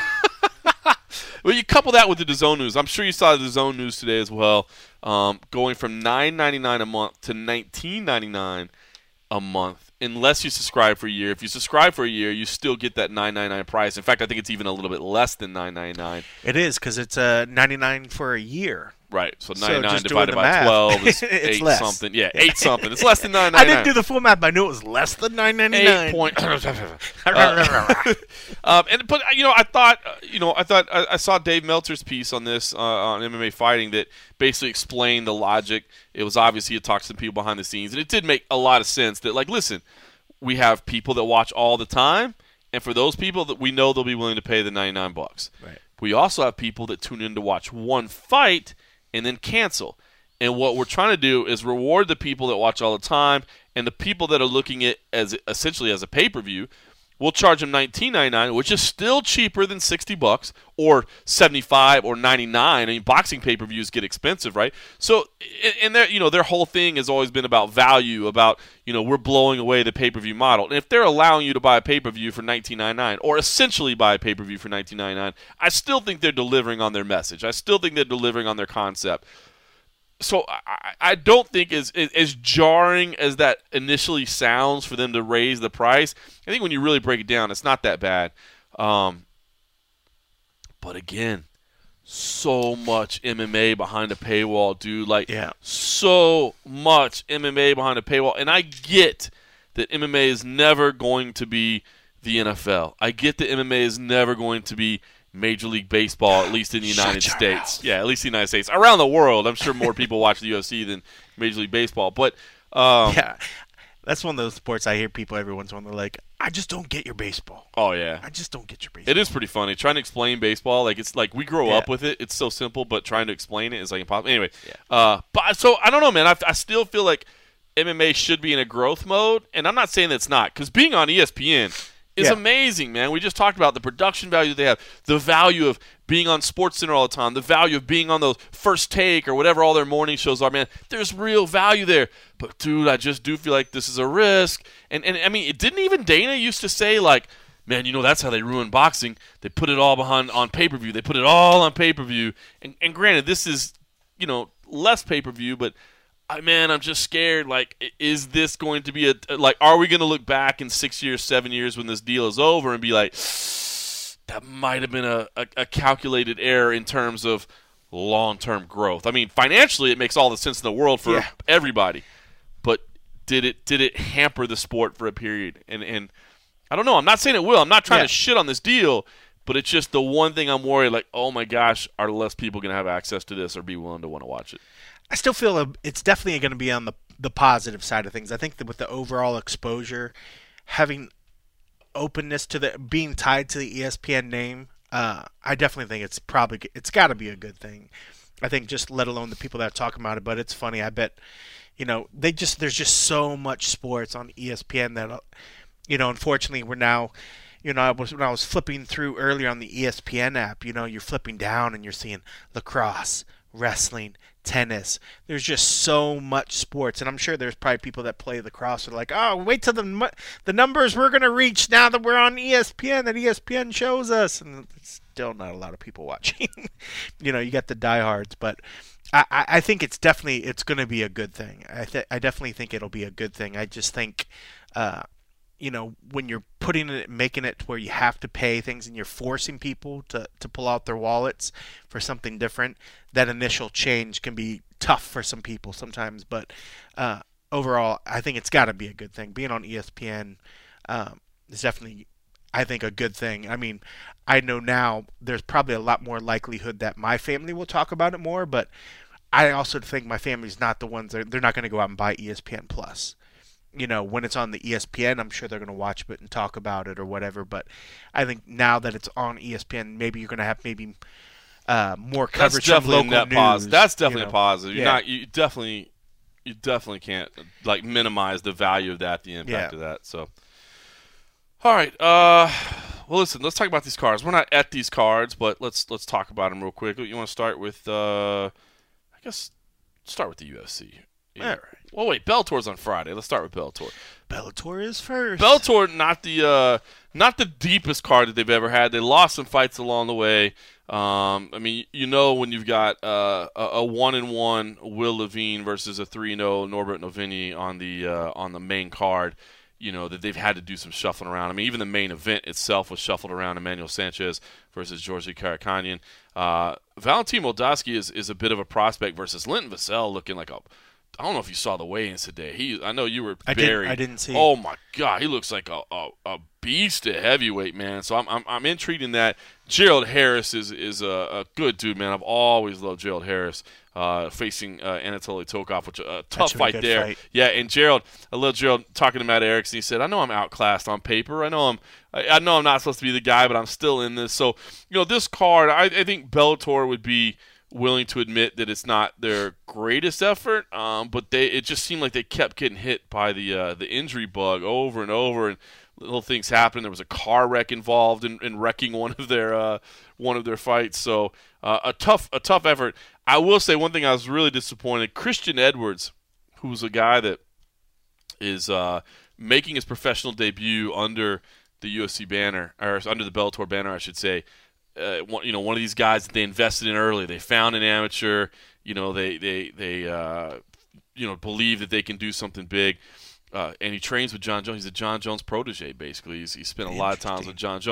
A: well, you couple that with the DAZN news. I'm sure you saw the DAZN news today as well. Um, going from nine ninety-nine a month to nineteen ninety-nine a month, unless you subscribe for a year. If you subscribe for a year, you still get that nine ninety-nine price. In fact, I think it's even a little bit less than nine ninety-nine.
B: It is because it's uh, ninety-nine for a year.
A: Right, so
B: So
A: ninety-nine
B: just doing
A: divided
B: the
A: by
B: math.
A: twelve is
B: It's
A: eight
B: less.
A: something. Yeah, eight something. It's less than nine
B: I
A: ninety-nine.
B: didn't do the full math, but I knew it was less than nine ninety-nine.
A: Eight point. uh, um, and but you know, I thought uh, you know, I thought I, I saw Dave Meltzer's piece on this uh, on M M A Fighting that basically explained the logic. It was obvious he had talked to some people behind the scenes, and it did make a lot of sense. That like, listen, we have people that watch all the time, and for those people that we know they'll be willing to pay the ninety-nine bucks.
B: Right.
A: We also have people that tune in to watch one fight and then cancel. And what we're trying to do is reward the people that watch all the time, and the people that are looking at as essentially as a pay-per-view, we'll charge them nineteen ninety-nine, which is still cheaper than sixty bucks or seventy-five or ninety-nine. I mean, boxing pay-per-views get expensive, right? So, and their you know their whole thing has always been about value, about you know we're blowing away the pay-per-view model. And if they're allowing you to buy a pay-per-view for nineteen ninety-nine or essentially buy a pay-per-view for nineteen ninety-nine, I still think they're delivering on their message. I still think they're delivering on their concept. So I, I don't think as, as jarring as that initially sounds for them to raise the price. I think when you really break it down, it's not that bad. Um, but again, so much M M A behind a paywall, dude. Like,
B: Yeah.
A: so much M M A behind a paywall. And I get that M M A is never going to be the N F L. I get that M M A is never going to be Major League Baseball, at least in the United
B: Shut your
A: States.
B: mouth.
A: Yeah, at least the United States. Around the world, I'm sure more people watch the U F C than Major League Baseball. But um,
B: Yeah. That's one of those sports I hear people every once in a while. They're like, I just don't get your baseball.
A: oh yeah,
B: I just don't get your baseball.
A: it is pretty funny trying to explain baseball. Like it's like we grow
B: Yeah.
A: up with it. It's so simple, but trying to explain it is like impossible. Anyway,
B: Yeah.
A: uh, but so I don't know, man. I, I still feel like M M A should be in a growth mode, and I'm not saying that it's not, because being on E S P N is
B: Yeah.
A: amazing, man. We just talked about the production value that they have, the value of being on SportsCenter all the time, the value of being on those First Take or whatever all their morning shows are, man. There's real value there. But, dude, I just do feel like this is a risk. And, and I mean, it didn't even Dana used to say, like, man, you know, that's how they ruin boxing. They put it all behind on pay-per-view. They put it all on pay-per-view. And, and granted, this is, you know, less pay-per-view, but I, man, I'm just scared. Like, i- is this going to be a like? Are we going to look back in six years, seven years when this deal is over and be like, that might have been a, a, a calculated error in terms of long-term growth? I mean, financially, it makes all the sense in the world for
B: Yeah.
A: everybody, but did it did it hamper the sport for a period? And and I don't know. I'm not saying it will. I'm not trying
B: Yeah.
A: to shit on this deal, but it's just the one thing I'm worried. Like, oh my gosh, are less people going to have access to this or be willing to want to watch it?
B: I still feel a- it's definitely going to be on the the positive side of things. I think that with the overall exposure, having openness to the being tied to the E S P N name, uh, I definitely think it's probably it's got to be a good thing. I think just let alone the people that are talking about it. But it's funny. I bet you know they just there's just so much sports on E S P N that uh, you know unfortunately we're now. You know, I was when I was flipping through earlier on the E S P N app. You know, you're flipping down and you're seeing lacrosse, wrestling, tennis. There's just so much sports, and I'm sure there's probably people that play lacrosse are like, "Oh, wait till the mu- the numbers we're gonna reach now that we're on E S P N that E S P N shows us." And it's still not a lot of people watching. You know, you got the diehards, but I, I I think it's definitely it's gonna be a good thing. I th- I definitely think it'll be a good thing. I just think. Uh, you know, when you're putting it, making it to where you have to pay things and you're forcing people to, to pull out their wallets for something different, that initial change can be tough for some people sometimes. But uh, overall, I think it's got to be a good thing. Being on E S P N um, is definitely, I think, a good thing. I mean, I know now there's probably a lot more likelihood that my family will talk about it more, but I also think my family's not the ones that they're not going to go out and buy E S P N Plus. You know, when it's on the E S P N, I'm sure they're going to watch it and talk about it or whatever. But I think now that it's on E S P N, maybe you're going to have maybe uh, more
A: That's
B: coverage from
A: definitely a
B: local
A: net
B: news.
A: positive. That's definitely
B: you know.
A: a positive. You're
B: Yeah.
A: not. You definitely. You definitely can't like minimize the value of that, the impact
B: Yeah.
A: of that. So, all right. Uh, well, listen. Let's talk about these cards. We're not at these cards, but let's let's talk about them real quick. You want to start with? Uh, I guess start with the U F C. Yeah.
B: All right.
A: Well, wait. Bellator's on Friday. Let's start with Bellator.
B: Bellator is first.
A: Bellator, not the uh, not the deepest card that they've ever had. They lost some fights along the way. Um, I mean, you know, when you've got uh, a, a one and one Will Levine versus a three and zero Norbert Novini on the uh, on the main card, you know that they've had to do some shuffling around. I mean, even the main event itself was shuffled around. Emmanuel Sanchez versus Georgi Karakhanyan. Uh, Valentin Moldavsky is is a bit of a prospect versus Linton Vassell, looking like a. I don't know if you saw the weigh-ins today. He, I know you were
B: I didn't-
A: buried.
B: I didn't see.
A: Oh my God, he looks like a, a, a beast at heavyweight, man. So I'm I'm, I'm intrigued in that. Gerald Harris is is a, a good dude, man. I've always loved Gerald Harris. Uh, facing uh, Anatoly Tokov, which a tough
B: should be a
A: fight
B: good
A: there.
B: fight.
A: Yeah, and Gerald, I love Gerald talking to Matt Erickson. He said, "I know I'm outclassed on paper. I know I'm, I, I know I'm not supposed to be the guy, but I'm still in this." So, you know, this card, I, I think Bellator would be willing to admit that it's not their greatest effort, um, but they it just seemed like they kept getting hit by the uh, the injury bug over and over, and little things happened. There was a car wreck involved in, in wrecking one of their uh, one of their fights. So uh, a tough a tough effort. I will say one thing I was really disappointed. Christian Edwards, who's a guy that is uh, making his professional debut under the U F C banner, or under the Bellator banner, I should say. Uh, one, you know, one of these guys that they invested in early. They found an amateur. You know, they they they uh, you know believe that they can do something big. Uh, and he trains with John Jones. He's a John Jones protege, basically. He's, he spent a lot of times with John Jones.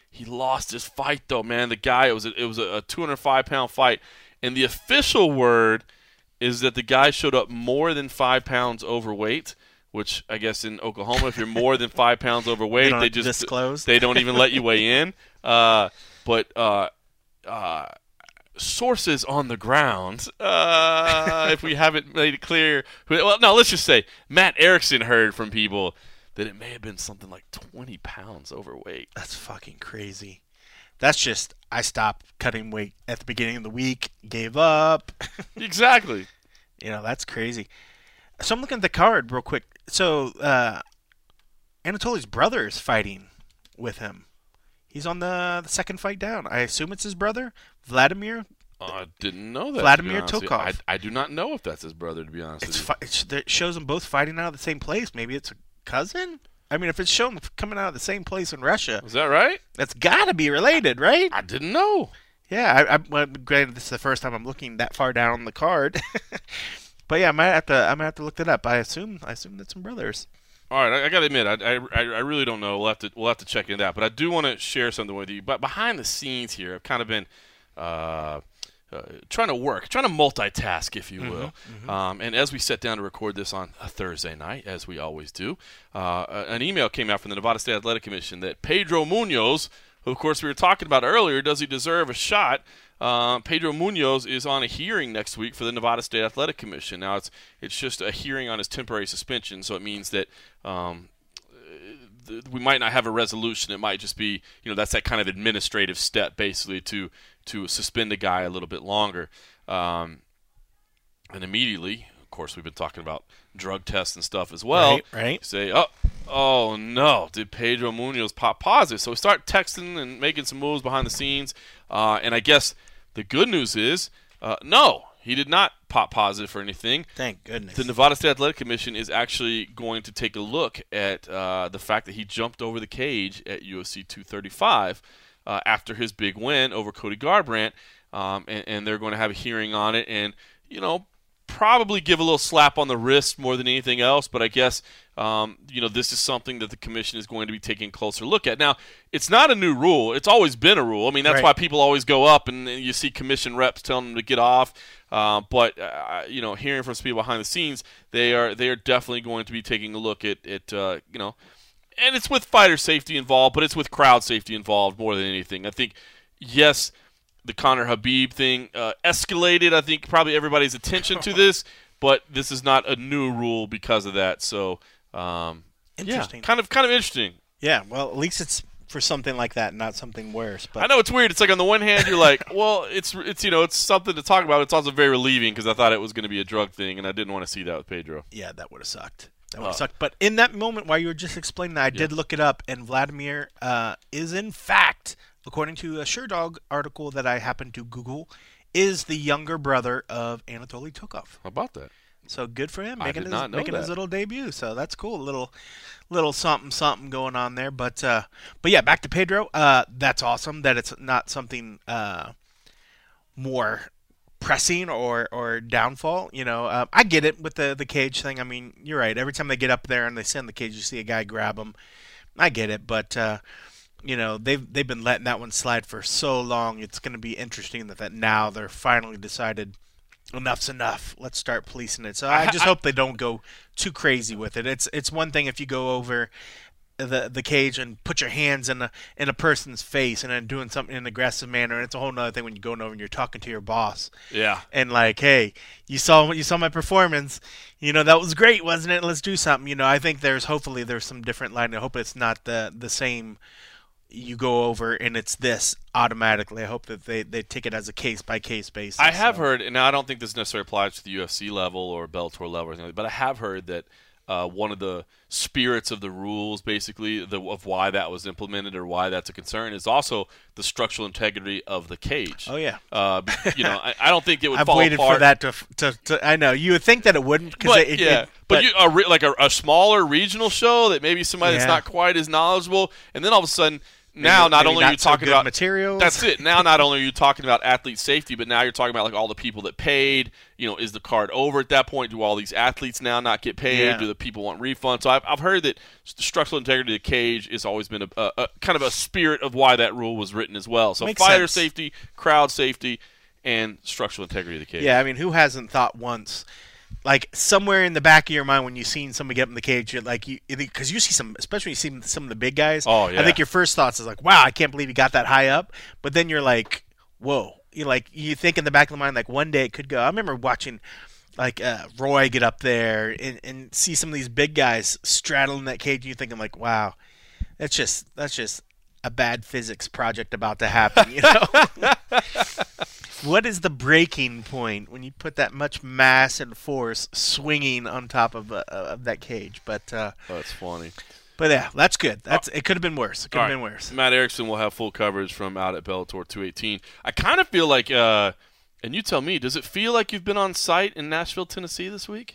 A: He lost his fight, though, man. The guy, it was a, it was a two hundred five pound fight. And the official word is that the guy showed up more than five pounds overweight, which I guess in Oklahoma, if you're more than five pounds overweight,
B: They don't
A: they just
B: disclose.
A: they don't even let you weigh in. Uh, but uh, uh, sources on the ground, uh, if we haven't made it clear, well, no, let's just say Matt Erickson heard from people that it may have been something like twenty pounds overweight.
B: That's fucking crazy. That's just, I stopped cutting weight at the beginning of the week, gave up.
A: Exactly.
B: You know, that's crazy. So I'm looking at the card real quick. So uh, Anatoly's brother is fighting with him. He's on the, the second fight down. I assume it's his brother, Vladimir.
A: I uh, didn't know that.
B: Vladimir
A: to be honest with you.
B: Tokov.
A: I, I do not know if that's his brother, to be honest
B: It's
A: with you.
B: fi- it shows them both fighting out of the same place. Maybe it's a cousin? I mean, if it's shown coming out of the same place in Russia,
A: Is that right?
B: that's got to be related, right?
A: I didn't know.
B: Yeah, I, I, well, granted, this is the first time I'm looking that far down on the card. But yeah, I might have to. I might have to look that up. I assume. I assume that's some brothers.
A: All right, I, I got to admit, I, I I really don't know. We'll have to we'll have to check into that. But I do want to share something with you. But behind the scenes here, I've kind of been uh, uh, trying to work, trying to multitask, if you will.
B: Mm-hmm, mm-hmm.
A: Um, and as we sat down to record this on a Thursday night, as we always do, uh, an email came out from the Nevada State Athletic Commission that Pedro Munoz, who of course we were talking about earlier, does he deserve a shot? Uh, Pedro Munoz is on a hearing next week for the Nevada State Athletic Commission. Now, it's it's just a hearing on his temporary suspension, so it means that um, th- we might not have a resolution. It might just be, you know, that's that kind of administrative step, basically, to to suspend a guy a little bit longer. Um, and immediately, of course, we've been talking about drug tests and stuff as well.
B: Right, right.
A: Say, oh, oh no, did Pedro Munoz pop positive? So we start texting and making some moves behind the scenes, uh, and I guess the good news is, uh, no, he did not pop positive for anything.
B: Thank goodness.
A: The Nevada State Athletic Commission is actually going to take a look at uh, the fact that he jumped over the cage at U F C two thirty-five uh, after his big win over Cody Garbrandt, um, and, and they're going to have a hearing on it and, you know, probably give a little slap on the wrist more than anything else, but I guess um, you know, this is something that the commission is going to be taking a closer look at. Now, it's not a new rule. It's always been a rule. I mean, that's
B: Right.
A: why people always go up and, and you see commission reps telling them to get off. Uh, but uh, you know, hearing from some people behind the scenes, they are they are definitely going to be taking a look at at uh, you know, and it's with fighter safety involved, but it's with crowd safety involved more than anything. I think, yes, the Conor Habib thing uh, escalated, I think, probably everybody's attention to this, but this is not a new rule because of that. So, um,
B: Interesting.
A: yeah, kind of, kind of interesting.
B: Yeah, well, at least it's for something like that, not something worse. But
A: I know it's weird. It's like on the one hand, you're like, well, it's it's you know, it's something to talk about. It's also very relieving because I thought it was going to be a drug thing, and I didn't want to see that with Pedro.
B: yeah, that would have sucked. That would have
A: Uh,
B: sucked. But in that moment, while you were just explaining that, I did look it up, and Vladimir uh, is in fact, according to a SureDog article that I happened to Google, is the younger brother of Anatoly Tokov.
A: How about that?
B: So good for him
A: I
B: making
A: did
B: his
A: not know
B: making his
A: that.
B: little debut. So that's cool. Little little something something going on there. But uh, but yeah, back to Pedro. Uh, that's awesome that it's not something uh, more pressing or, or downfall. You know, uh, I get it with the the cage thing. I mean, you're right. Every time they get up there and they sit in the cage, you see a guy grab him. I get it, but uh, you know, they've they've been letting that one slide for so long. It's going to be interesting that, that now they're finally decided enough's enough. Let's start policing it. So I,
A: I-
B: just
A: I-
B: hope they don't go too crazy with it. It's it's one thing if you go over the the cage and put your hands in a in a person's face and then doing something in an aggressive manner. And it's a whole nother thing when you're going over and you're talking to your boss
A: Yeah.
B: and like, hey, you saw you saw my performance. You know, that was great, wasn't it? Let's do something. You know, I think there's hopefully there's some different line. I hope it's not the the same. You go over and it's this automatically. I hope that they, they take it as a case by case basis.
A: I have
B: so.
A: heard, and now I don't think this necessarily applies to the U F C level or Bellator level or anything, but I have heard that uh, one of the spirits of the rules, basically, the, of why that was implemented or why that's a concern, is also the structural integrity of the cage.
B: Oh yeah.
A: Uh, be- you know, I, I don't think it would
B: I've
A: fall
B: waited
A: apart.
B: for that to, to to. I know you would think that it wouldn't because
A: But,
B: it,
A: yeah,
B: it,
A: but, you, a re- like a, a smaller regional show that maybe somebody
B: Yeah.
A: that's not quite as knowledgeable, and then all of a sudden, now not
B: maybe
A: only
B: not
A: are you
B: so
A: talking
B: good
A: about
B: materials.
A: That's it. Now not only are you talking about athlete safety, but now you're talking about like all the people that paid. You know, is the card over at that point? Do all these athletes now not get paid?
B: Yeah.
A: Do the people want refunds? So I've, I've heard that the structural integrity of the cage has always been a, a, a kind of a spirit of why that rule was written as well. So
B: Makes
A: fire
B: sense.
A: safety, crowd safety, and structural integrity of the cage.
B: Yeah, I mean, who hasn't thought once, like somewhere in the back of your mind when you seen somebody get up in the cage, you're like you because you see some, especially when you see some of the big guys.
A: Oh, yeah.
B: I think your first thoughts is like, wow, I can't believe he got that high up. But then you're like, whoa, you like you think in the back of the mind like one day it could go. I remember watching like uh, Roy get up there and, and see some of these big guys straddling that cage. And you're thinking like, wow, that's just that's just a bad physics project about to happen. You know. What is the breaking point when you put that much mass and force swinging on top of uh, of that cage? But uh,
A: Oh, that's funny.
B: but yeah, that's good. That's it. Could have been worse. It could have
A: All
B: been
A: right.
B: worse.
A: Matt Erickson will have full coverage from out at Bellator two eighteen. I kind of feel like, uh, and you tell me, does it feel like you've been on site in Nashville, Tennessee this week?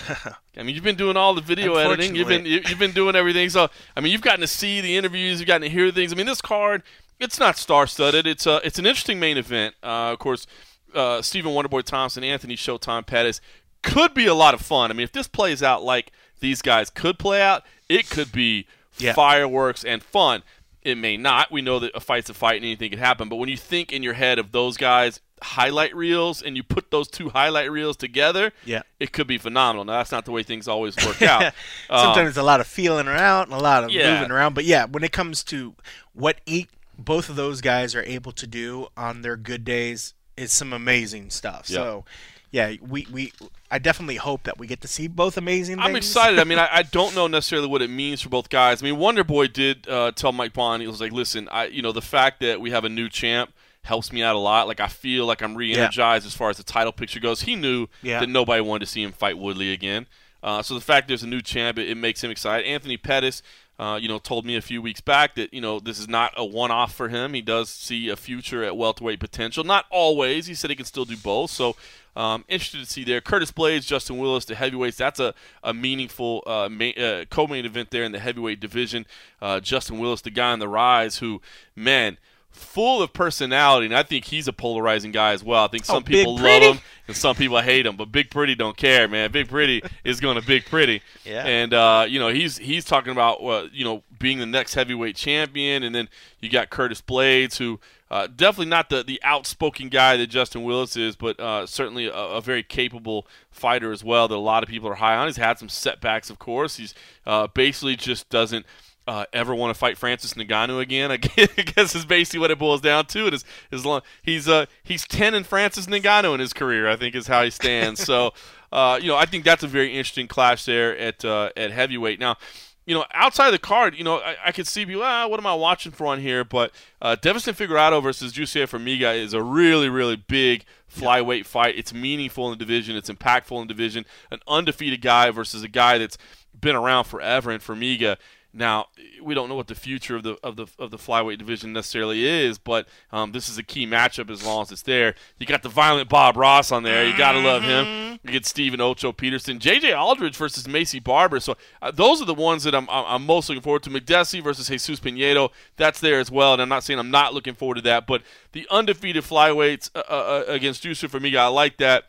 A: I mean, you've been doing all the video editing. You've been you- you've been doing everything. So, I mean, you've gotten to see the interviews. You've gotten to hear things. I mean, this card, it's not star-studded. It's a it's an interesting main event. Uh, of course, uh, Stephen Wonderboy Thompson, Anthony Showtime Pettis could be a lot of fun. I mean, if this plays out like these guys could play out, it could be
B: Yeah.
A: fireworks and fun. It may not. We know that a fight's a fight and anything can happen. But when you think in your head of those guys' highlight reels and you put those two highlight reels together,
B: Yeah.
A: it could be phenomenal. Now, that's not the way things always work out. Um,
B: Sometimes it's a lot of feeling around and a lot of
A: Yeah.
B: moving around. But yeah, when it comes to what each, both of those guys are able to do on their good days, it's some amazing stuff.
A: Yeah.
B: So yeah, we, we I definitely hope that we get to see both amazing things.
A: I'm excited. I mean, I, I don't know necessarily what it means for both guys. I mean, Wonder Boy did uh, tell Mike Bond, he was like, listen, I, you know, the fact that we have a new champ helps me out a lot. Like, I feel like I'm re-energized as far as the title picture goes. He knew
B: Yeah.
A: that nobody wanted to see him fight Woodley again. Uh, so the fact there's a new champ, it, it makes him excited. Anthony Pettis, uh, you know, told me a few weeks back that, you know, this is not a one-off for him. He does see a future at welterweight potential. Not always. He said he can still do both. So, um, interested to see there. Curtis Blades, Justin Willis, the heavyweights. That's a, a meaningful uh, main, uh, co-main event there in the heavyweight division. Uh, Justin Willis, the guy on the rise who, man, full of personality, and I think he's a polarizing guy as well. I think some
B: Oh, Big
A: people love
B: Pretty?
A: him and some people hate him, but Big Pretty don't care, man. Big Pretty is going to Big Pretty.
B: Yeah.
A: And, uh, you know, he's he's talking about, uh, you know, being the next heavyweight champion, and then you got Curtis Blades, who uh, definitely not the, the outspoken guy that Justin Willis is, but uh, certainly a, a very capable fighter as well that a lot of people are high on. He's had some setbacks, of course. He's uh, basically just doesn't Uh, ever want to fight Francis Ngannou again? I guess is basically what it boils down to. It is as long he's uh he's ten in Francis Ngannou in his career, I think is how he stands. So uh, you know, I think that's a very interesting clash there at uh, at heavyweight. Now, you know, outside of the card, you know, I, I could see people, ah, what am I watching for on here? But uh, Devison Figueroa versus Jussier Formiga is a really, really big flyweight fight. It's meaningful in the division. It's impactful in the division. An undefeated guy versus a guy that's been around forever in Formiga. Now, we don't know what the future of the of the of the flyweight division necessarily is, but um, this is a key matchup as long as it's there. You got the violent Bob Ross on there. You got to love him. You get Steven Ocho Peterson, J J Aldridge versus Macy Barber. So uh, those are the ones that I'm I'm most looking forward to. McDessie versus Jesus Pinedo. That's there as well. And I'm not saying I'm not looking forward to that, but the undefeated flyweights uh, uh, against Jussier Formiga, I like that.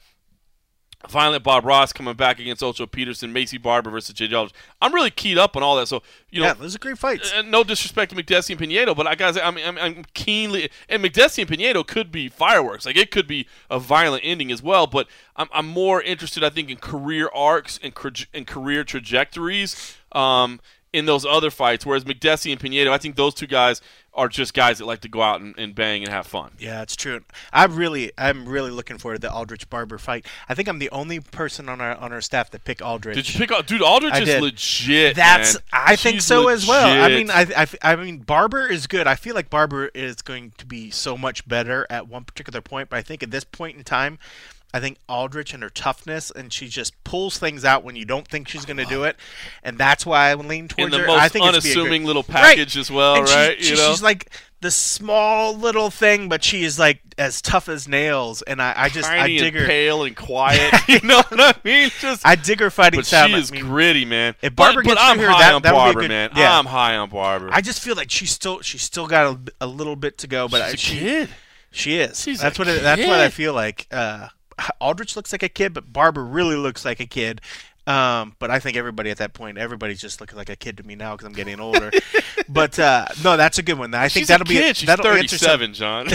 A: Violent Bob Ross coming back against Ocho Peterson, Macy Barber versus J J Aldridge. I'm really keyed up on all that. So, you know,
B: yeah, those are great fights.
A: uh, no disrespect to McDessie and Pinedo, but I gotta say, I'm, I'm, I'm keenly, and McDessie and Pinedo could be fireworks. Like, it could be a violent ending as well. But I'm, I'm more interested, I think, in career arcs and, and career trajectories um, in those other fights. Whereas McDessie and Pinedo, I think those two guys are just guys that like to go out and, and bang and have fun.
B: Yeah, it's true. I'm really, I'm really looking forward to the Aldrich Barber fight. I think I'm the only person on our on our staff that picked Aldrich.
A: Did you pick up, dude? Aldrich
B: I
A: is
B: did.
A: legit.
B: That's,
A: man.
B: I think
A: She's
B: so as well. I
A: legit.
B: mean, I, I, I mean, Barber is good. I feel like Barber is going to be so much better at one particular point, but I think at this point in time, I think Aldrich and her toughness, and she just pulls things out when you don't think she's going to do it, and that's why I lean towards
A: In the
B: her.
A: most
B: I think
A: unassuming
B: great,
A: little package
B: right.
A: as well,
B: and
A: right?
B: She's,
A: you
B: she,
A: know?
B: she's like the small little thing, but she is like as tough as nails, and I, I just
A: Tiny
B: I dig
A: and
B: her.
A: pale and quiet. You know what I mean? Just
B: I dig her fighting
A: But
B: style.
A: she is
B: I mean,
A: gritty, man.
B: if Barber
A: but, but
B: gets
A: I'm
B: through her,
A: high
B: that-
A: on
B: that would be a
A: Barber,
B: good-
A: man.
B: yeah.
A: I'm high on Barber.
B: I just feel like she's still she's still got a, a little bit to go, but
A: She's
B: I,
A: a
B: she
A: kid.
B: she is.
A: She's
B: that's
A: a
B: what it, that's what I
A: kid.
B: feel like. Uh, Aldrich looks like a kid, but Barber really looks like a kid. Um, but I think everybody at that point, everybody's just looking like a kid to me now because I'm getting older. But uh, no, that's a good one. I think
A: She's
B: that'll
A: a
B: be
A: kid. She's
B: that'll answer some-
A: thirty-seven, John.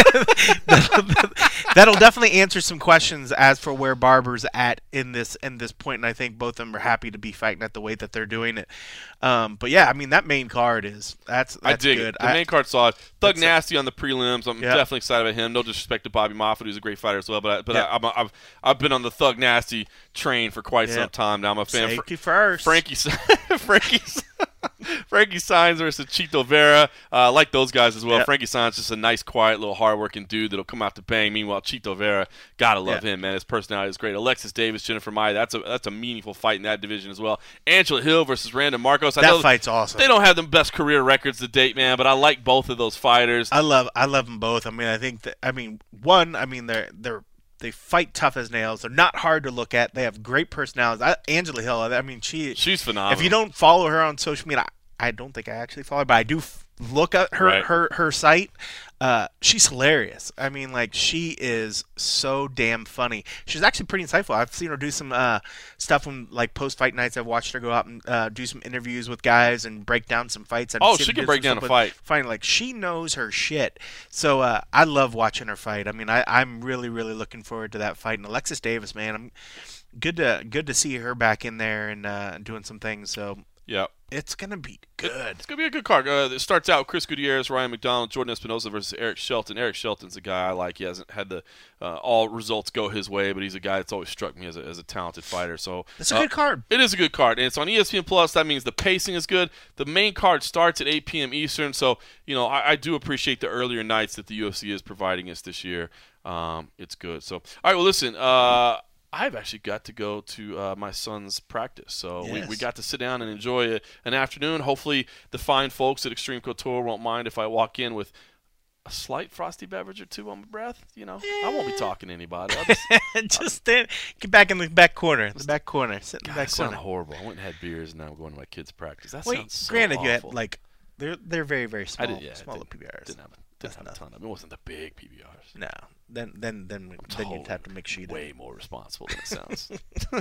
B: that'll definitely answer some questions as for where Barber's at in this in this point, and I think both of them are happy to be fighting at the weight that they're doing it. Um, but yeah, I mean that main card is that's that's
A: I dig
B: good.
A: it. The
B: I-
A: main card's solid. Thug
B: That's it.
A: Nasty on the prelims. I'm
B: Yeah.
A: definitely excited about him. No disrespect to Bobby Moffett, who's a great fighter as well. But I, but
B: Yeah.
A: I, I'm, I've I've been on the Thug Nasty train for quite
B: Yeah.
A: some time now. I'm a fan. Fr-
B: Safety first.
A: Frankie Frankie Frankie Saenz versus Chito Vera. Uh, I like those guys as well.
B: Yeah.
A: Frankie Saenz just a nice, quiet, little, hardworking dude that'll come out to bang. Meanwhile, Chito Vera, gotta love
B: Yeah.
A: him, man. His personality is great. Alexis Davis, Jennifer Maia. That's a that's a meaningful fight in that division as well. Angela Hill versus Randa Marcos. I
B: That
A: know
B: fight's awesome.
A: They don't have the best career records to date, man, but I like both of those fighters.
B: I love I love them both. I mean, I think that I mean one. I mean they're they're they fight tough as nails. They're not hard to look at. They have great personalities. I, Angela Hill. I mean, she
A: She's phenomenal.
B: If you don't follow her on social media, I, I don't think I actually follow her, but I do f- look at her
A: Right.
B: her her site. Uh, she's hilarious. I mean, like she is so damn funny. She's actually pretty insightful. I've seen her do some uh, stuff when like post fight nights. I've watched her go out and uh, do some interviews with guys and break down some fights. I've
A: Oh,
B: seen
A: she
B: her
A: can
B: do
A: break
B: some
A: down
B: stuff
A: a
B: with
A: fight.
B: Fighting like she knows her shit. So uh, I love watching her fight. I mean, I, I'm really really looking forward to that fight. And Alexis Davis, man, I'm good to good to see her back in there and uh, doing some things. So
A: yeah.
B: it's gonna be good.
A: It's going to be a good card. Uh, it starts out Chris Gutierrez, Ryan McDonald, Jordan Espinosa versus Eric Shelton. Eric Shelton's a guy I like. He hasn't had the uh, all results go his way, but he's a guy that's always struck me as a, as a talented fighter. So
B: That's a
A: uh,
B: good card.
A: It is a good card, and it's on E S P N Plus. That means the pacing is good. The main card starts at eight p.m. Eastern, so you know I, I do appreciate the earlier nights that the U F C is providing us this year. Um, it's good. So all right, well listen. Uh, I've actually got to go to uh, my son's practice, so we,
B: Yes.
A: we got to sit down and enjoy a, an afternoon. Hopefully, the fine folks at Extreme Couture won't mind if I walk in with a slight frosty beverage or two on my breath. You know, I won't be talking to anybody. I'll just,
B: Just stand, get back in the back corner. The back corner. Sit in the
A: God,
B: back
A: that sounds
B: corner.
A: horrible. I went and had beers, and now I'm going to my kid's practice. That
B: Wait,
A: sounds so
B: granted, you had
A: awful.
B: like they're they're very very small,
A: I did, yeah,
B: small
A: didn't,
B: P B Rs.
A: didn't have, a,
B: That's
A: didn't have a ton
B: nothing.
A: of them. It wasn't the big P B Rs.
B: No, then then then then you'd have to make sure you did.
A: Way more responsible than it sounds.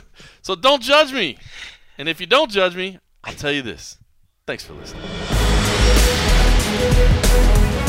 A: So don't judge me. And if you don't judge me, I'll tell you this. Thanks for listening.